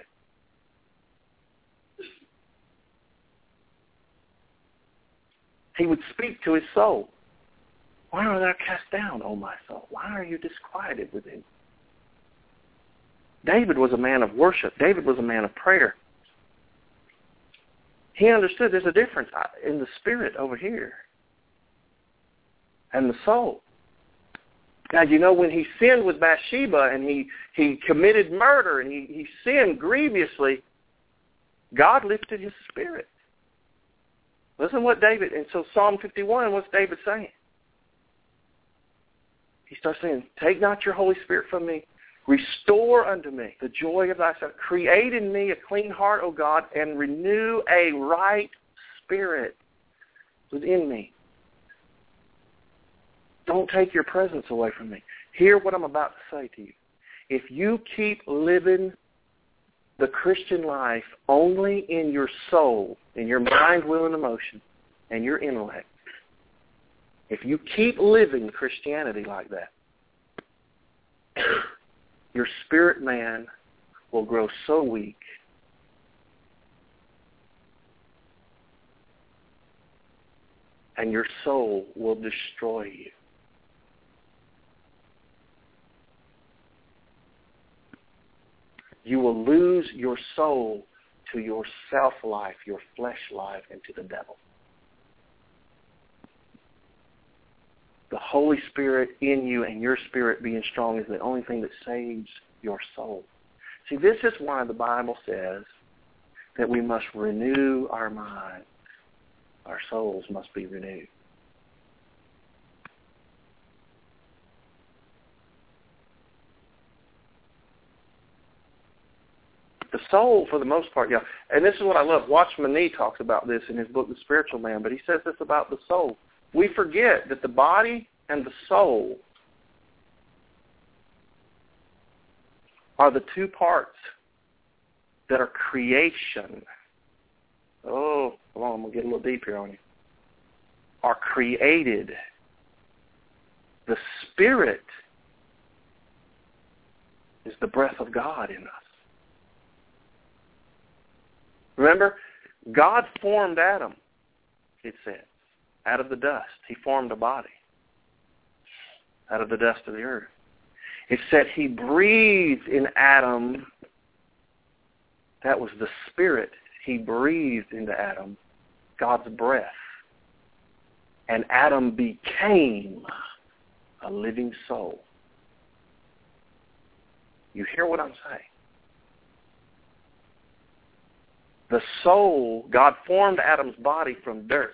S3: He would speak to his soul. Why art thou cast down, O my soul? Why are you disquieted within? David was a man of worship. David was a man of prayer. He understood there's a difference in the spirit over here and the soul. Now, you know, when he sinned with Bathsheba and he, he committed murder and he, he sinned grievously, God lifted his spirit. Listen what David, and so Psalm fifty-one, what's David saying? He starts saying, take not your Holy Spirit from me. Restore unto me the joy of thy salvation. Create in me a clean heart, O God, and renew a right spirit within me. Don't take your presence away from me. Hear what I'm about to say to you. If you keep living the Christian life only in your soul, in your mind, will, and emotion, and your intellect, if you keep living Christianity like that, your spirit man will grow so weak and your soul will destroy you. You will lose your soul to your self-life, your flesh life, and to the devil. The Holy Spirit in you and your spirit being strong is the only thing that saves your soul. See, this is why the Bible says that we must renew our minds. Our souls must be renewed. The soul, for the most part, yeah, and this is what I love. Watchman Nee talks about this in his book, The Spiritual Man, but he says this about the soul. We forget that the body and the soul are the two parts that are creation. Oh, come on, I'm going to get a little deep here on you. Are created. The Spirit is the breath of God in us. Remember, God formed Adam, it says. Out of the dust, he formed a body. Out of the dust of the earth. It said he breathed in Adam. That was the Spirit. He breathed into Adam God's breath. And Adam became a living soul. You hear what I'm saying? The soul, God formed Adam's body from dirt.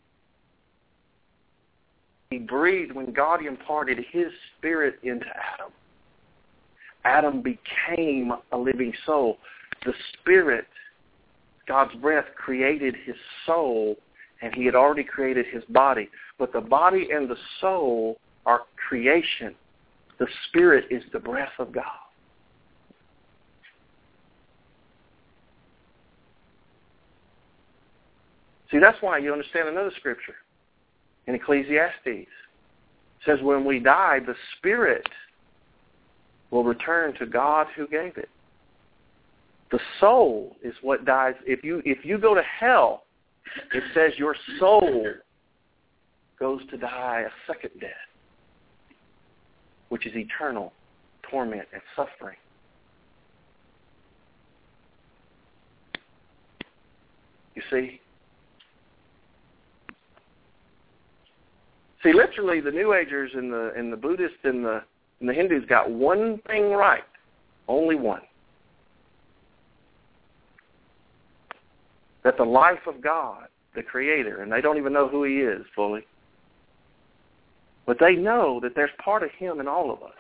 S3: He breathed when God imparted his spirit into Adam. Adam became a living soul. The Spirit, God's breath, created his soul, and he had already created his body. But the body and the soul are creation. The Spirit is the breath of God. See, that's why you understand another scripture. In Ecclesiastes, it says when we die, the Spirit will return to God who gave it. The soul is what dies. If you if you go to hell, it says your soul goes to die a second death, which is eternal torment and suffering. You see? See, literally, the New Agers and the and the Buddhists and the and the Hindus got one thing right, only one. That the life of God, the Creator, and they don't even know who He is fully, but they know that there's part of Him in all of us.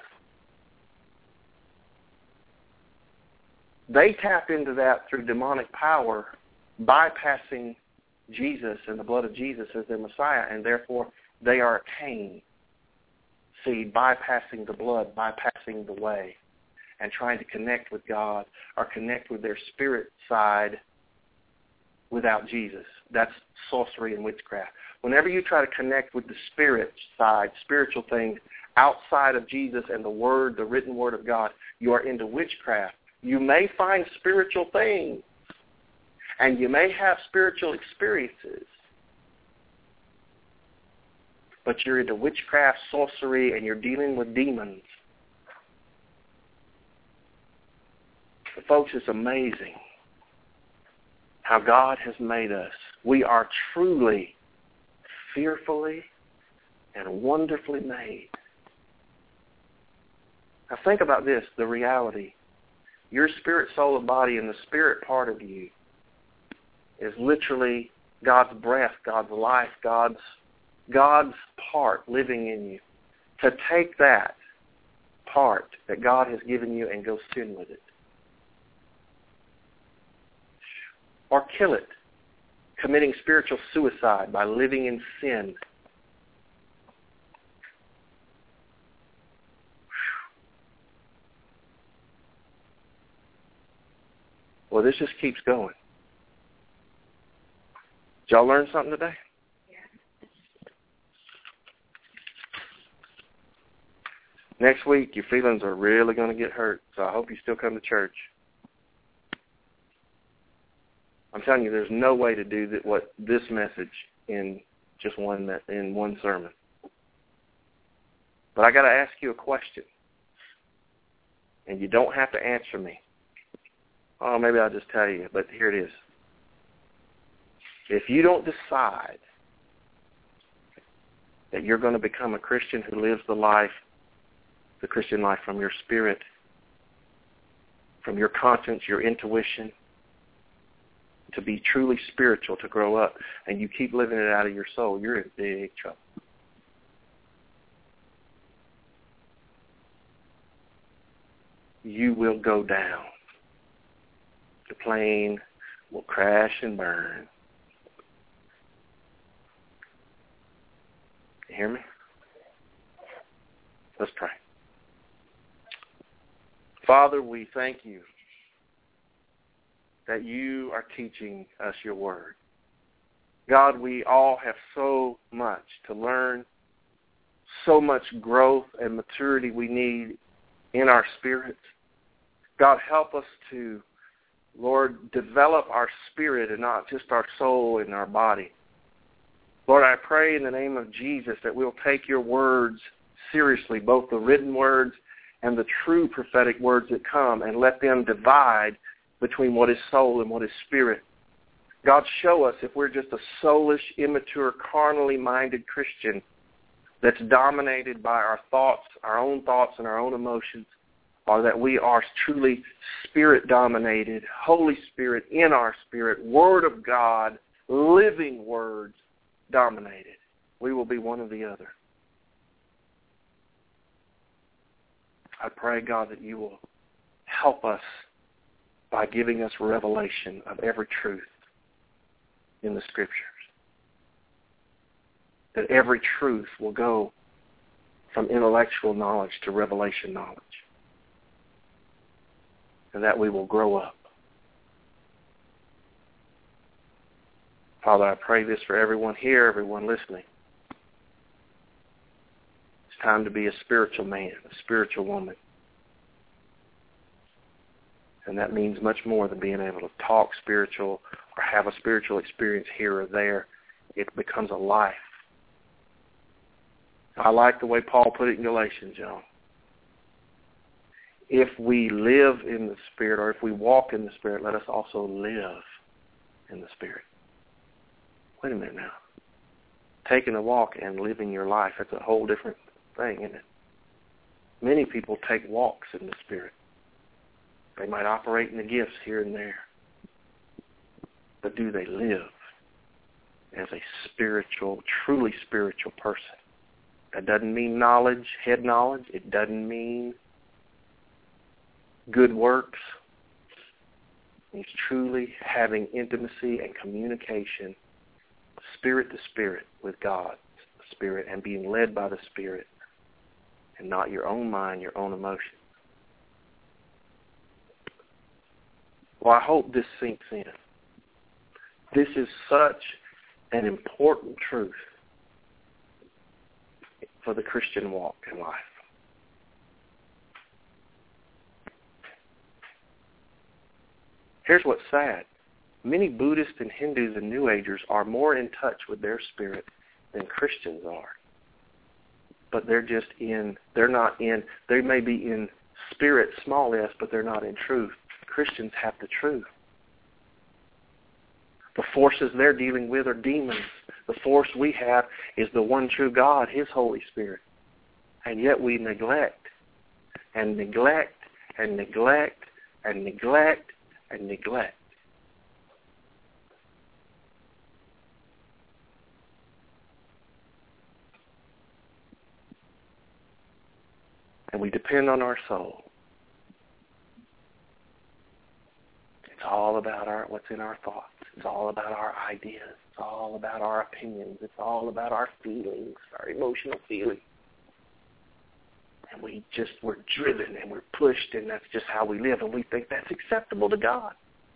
S3: They tap into that through demonic power, bypassing Jesus and the blood of Jesus as their Messiah, and therefore they are a Cain seed, bypassing the blood, bypassing the way, and trying to connect with God or connect with their spirit side without Jesus. That's sorcery and witchcraft. Whenever you try to connect with the spirit side, spiritual things, outside of Jesus and the Word, the written Word of God, you are into witchcraft. You may find spiritual things, and you may have spiritual experiences, but you're into witchcraft, sorcery, and you're dealing with demons. But folks, it's amazing how God has made us. We are truly, fearfully, and wonderfully made. Now think about this, the reality. Your spirit, soul, and body, and the spirit part of you is literally God's breath, God's life, God's God's part living in you. To take that part that God has given you and go sin with it. Or kill it, committing spiritual suicide by living in sin. Well, this just keeps going. Did y'all learn something today? Next week, your feelings are really going to get hurt, so I hope you still come to church. I'm telling you, there's no way to do that, what this message in just one in one sermon. But I got to ask you a question, and you don't have to answer me. Oh, maybe I'll just tell you, but here it is. If you don't decide that you're going to become a Christian who lives the life, the Christian life from your spirit, from your conscience, your intuition, to be truly spiritual, to grow up, and you keep living it out of your soul, you're in big trouble. You will go down. The plane will crash and burn. You hear me? Let's pray. Father, we thank you that you are teaching us your word. God, we all have so much to learn, so much growth and maturity we need in our spirits. God, help us to, Lord, develop our spirit and not just our soul and our body. Lord, I pray in the name of Jesus that we'll take your words seriously, both the written words and the true prophetic words that come, and let them divide between what is soul and what is spirit. God, show us if we're just a soulish, immature, carnally minded Christian that's dominated by our thoughts, our own thoughts and our own emotions, or that we are truly spirit-dominated, Holy Spirit in our spirit, Word of God, living words dominated. We will be one or the other. I pray, God, that you will help us by giving us revelation of every truth in the Scriptures. That every truth will go from intellectual knowledge to revelation knowledge. And that we will grow up. Father, I pray this for everyone here, everyone listening. It's time to be a spiritual man, a spiritual woman. And that means much more than being able to talk spiritual or have a spiritual experience here or there. It becomes a life. I like the way Paul put it in Galatians, y'all. If we live in the Spirit, or if we walk in the Spirit, let us also live in the Spirit. Wait a minute now. Taking a walk and living your life, that's a whole different thing, isn't it? Many people take walks in the Spirit. They might operate in the gifts here and there. But do they live as a spiritual, truly spiritual person? That doesn't mean knowledge, head knowledge. It doesn't mean good works. It's truly having intimacy and communication, spirit to spirit, with God, the Spirit, and being led by the Spirit, and not your own mind, your own emotions. Well, I hope this sinks in. This is such an important truth for the Christian walk in life. Here's what's sad. Many Buddhists and Hindus and New Agers are more in touch with their spirit than Christians are. But they're just in, they're not in, they may be in spirit, small s, but they're not in truth. Christians have the truth. The forces they're dealing with are demons. The force we have is the one true God, His Holy Spirit. And yet we neglect and neglect and neglect and neglect and neglect. And we depend on our soul. It's all about our what's in our thoughts. It's all about our ideas. It's all about our opinions. It's all about our feelings, our emotional feelings. And we just, we're driven and we're pushed, and that's just how we live, and we think that's acceptable to God.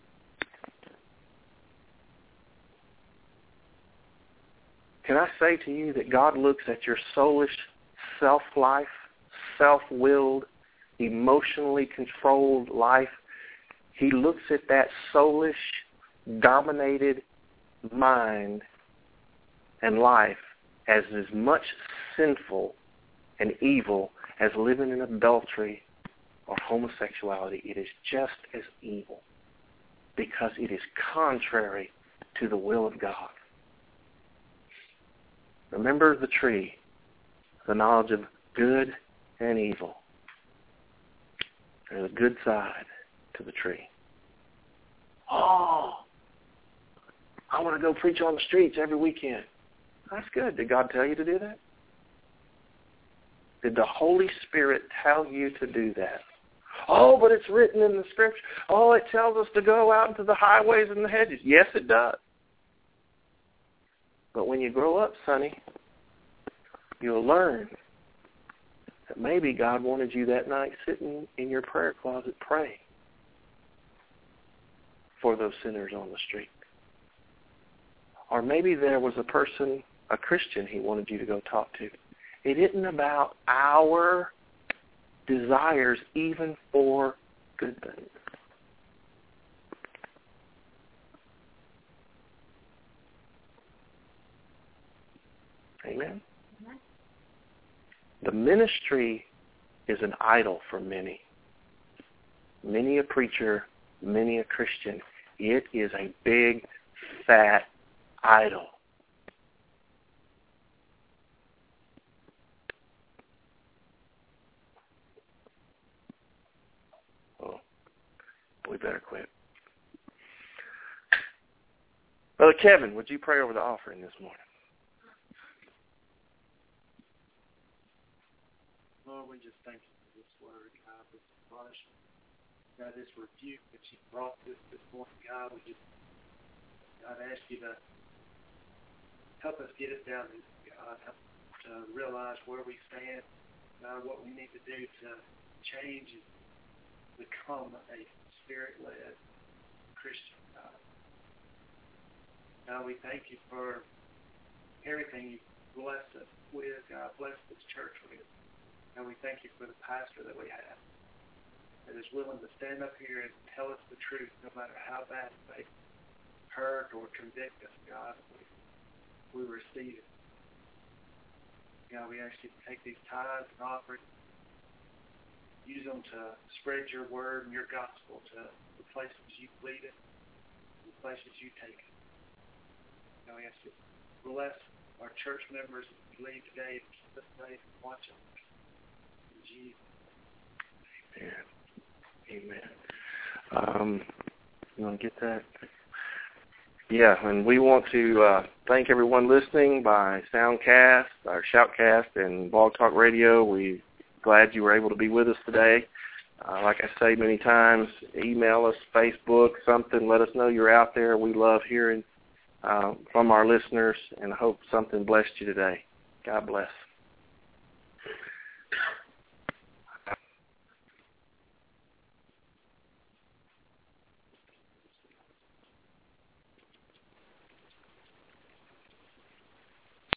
S3: Can I say to you that God looks at your soulish self-life, self-willed, emotionally controlled life? He looks at that soulish, dominated mind and life as as much sinful and evil as living in adultery or homosexuality. It is just as evil because it is contrary to the will of God. Remember the tree, the knowledge of good and evil. There's a good side to the tree. Oh, I want to go preach on the streets every weekend. That's good. Did God tell you to do that? Did the Holy Spirit tell you to do that? Oh, but it's written in the Scripture. Oh, it tells us to go out into the highways and the hedges. Yes, it does. But when you grow up, Sonny, you'll learn that maybe God wanted you that night sitting in your prayer closet praying for those sinners on the street. Or maybe there was a person, a Christian, he wanted you to go talk to. It isn't about our desires even for good things. Amen? The ministry is an idol for many. Many a preacher, many a Christian. It is a big, fat idol. Oh, we better quit. Brother Kevin, would you pray over the offering this morning?
S4: Lord, we just thank you for this word, God, this admonishment, God, this rebuke that you brought to us this morning, God. We just, God, ask you to help us get it down, God, help us to realize where we stand, God, what we need to do to change and become a Spirit-led Christian, God. God, we thank you for everything you blessed us with, God, bless this church with. And we thank you for the pastor that we have that is willing to stand up here and tell us the truth no matter how bad it may hurt or convict us, God. We, we receive it. God, we ask you to take these tithes and offerings, use them to spread your word and your gospel to the places you lead it, the places you take it. God, we ask you to bless our church members as we leave today and keep us safe and watch us.
S3: Amen. Amen. Um, you want to get that? Yeah, and we want to uh, thank everyone listening by Soundcast, our Shoutcast, and Blog Talk Radio. We're glad you were able to be with us today. Uh, like I say many times, email us, Facebook, something. Let us know you're out there. We love hearing uh, from our listeners, and I hope something blessed you today. God bless.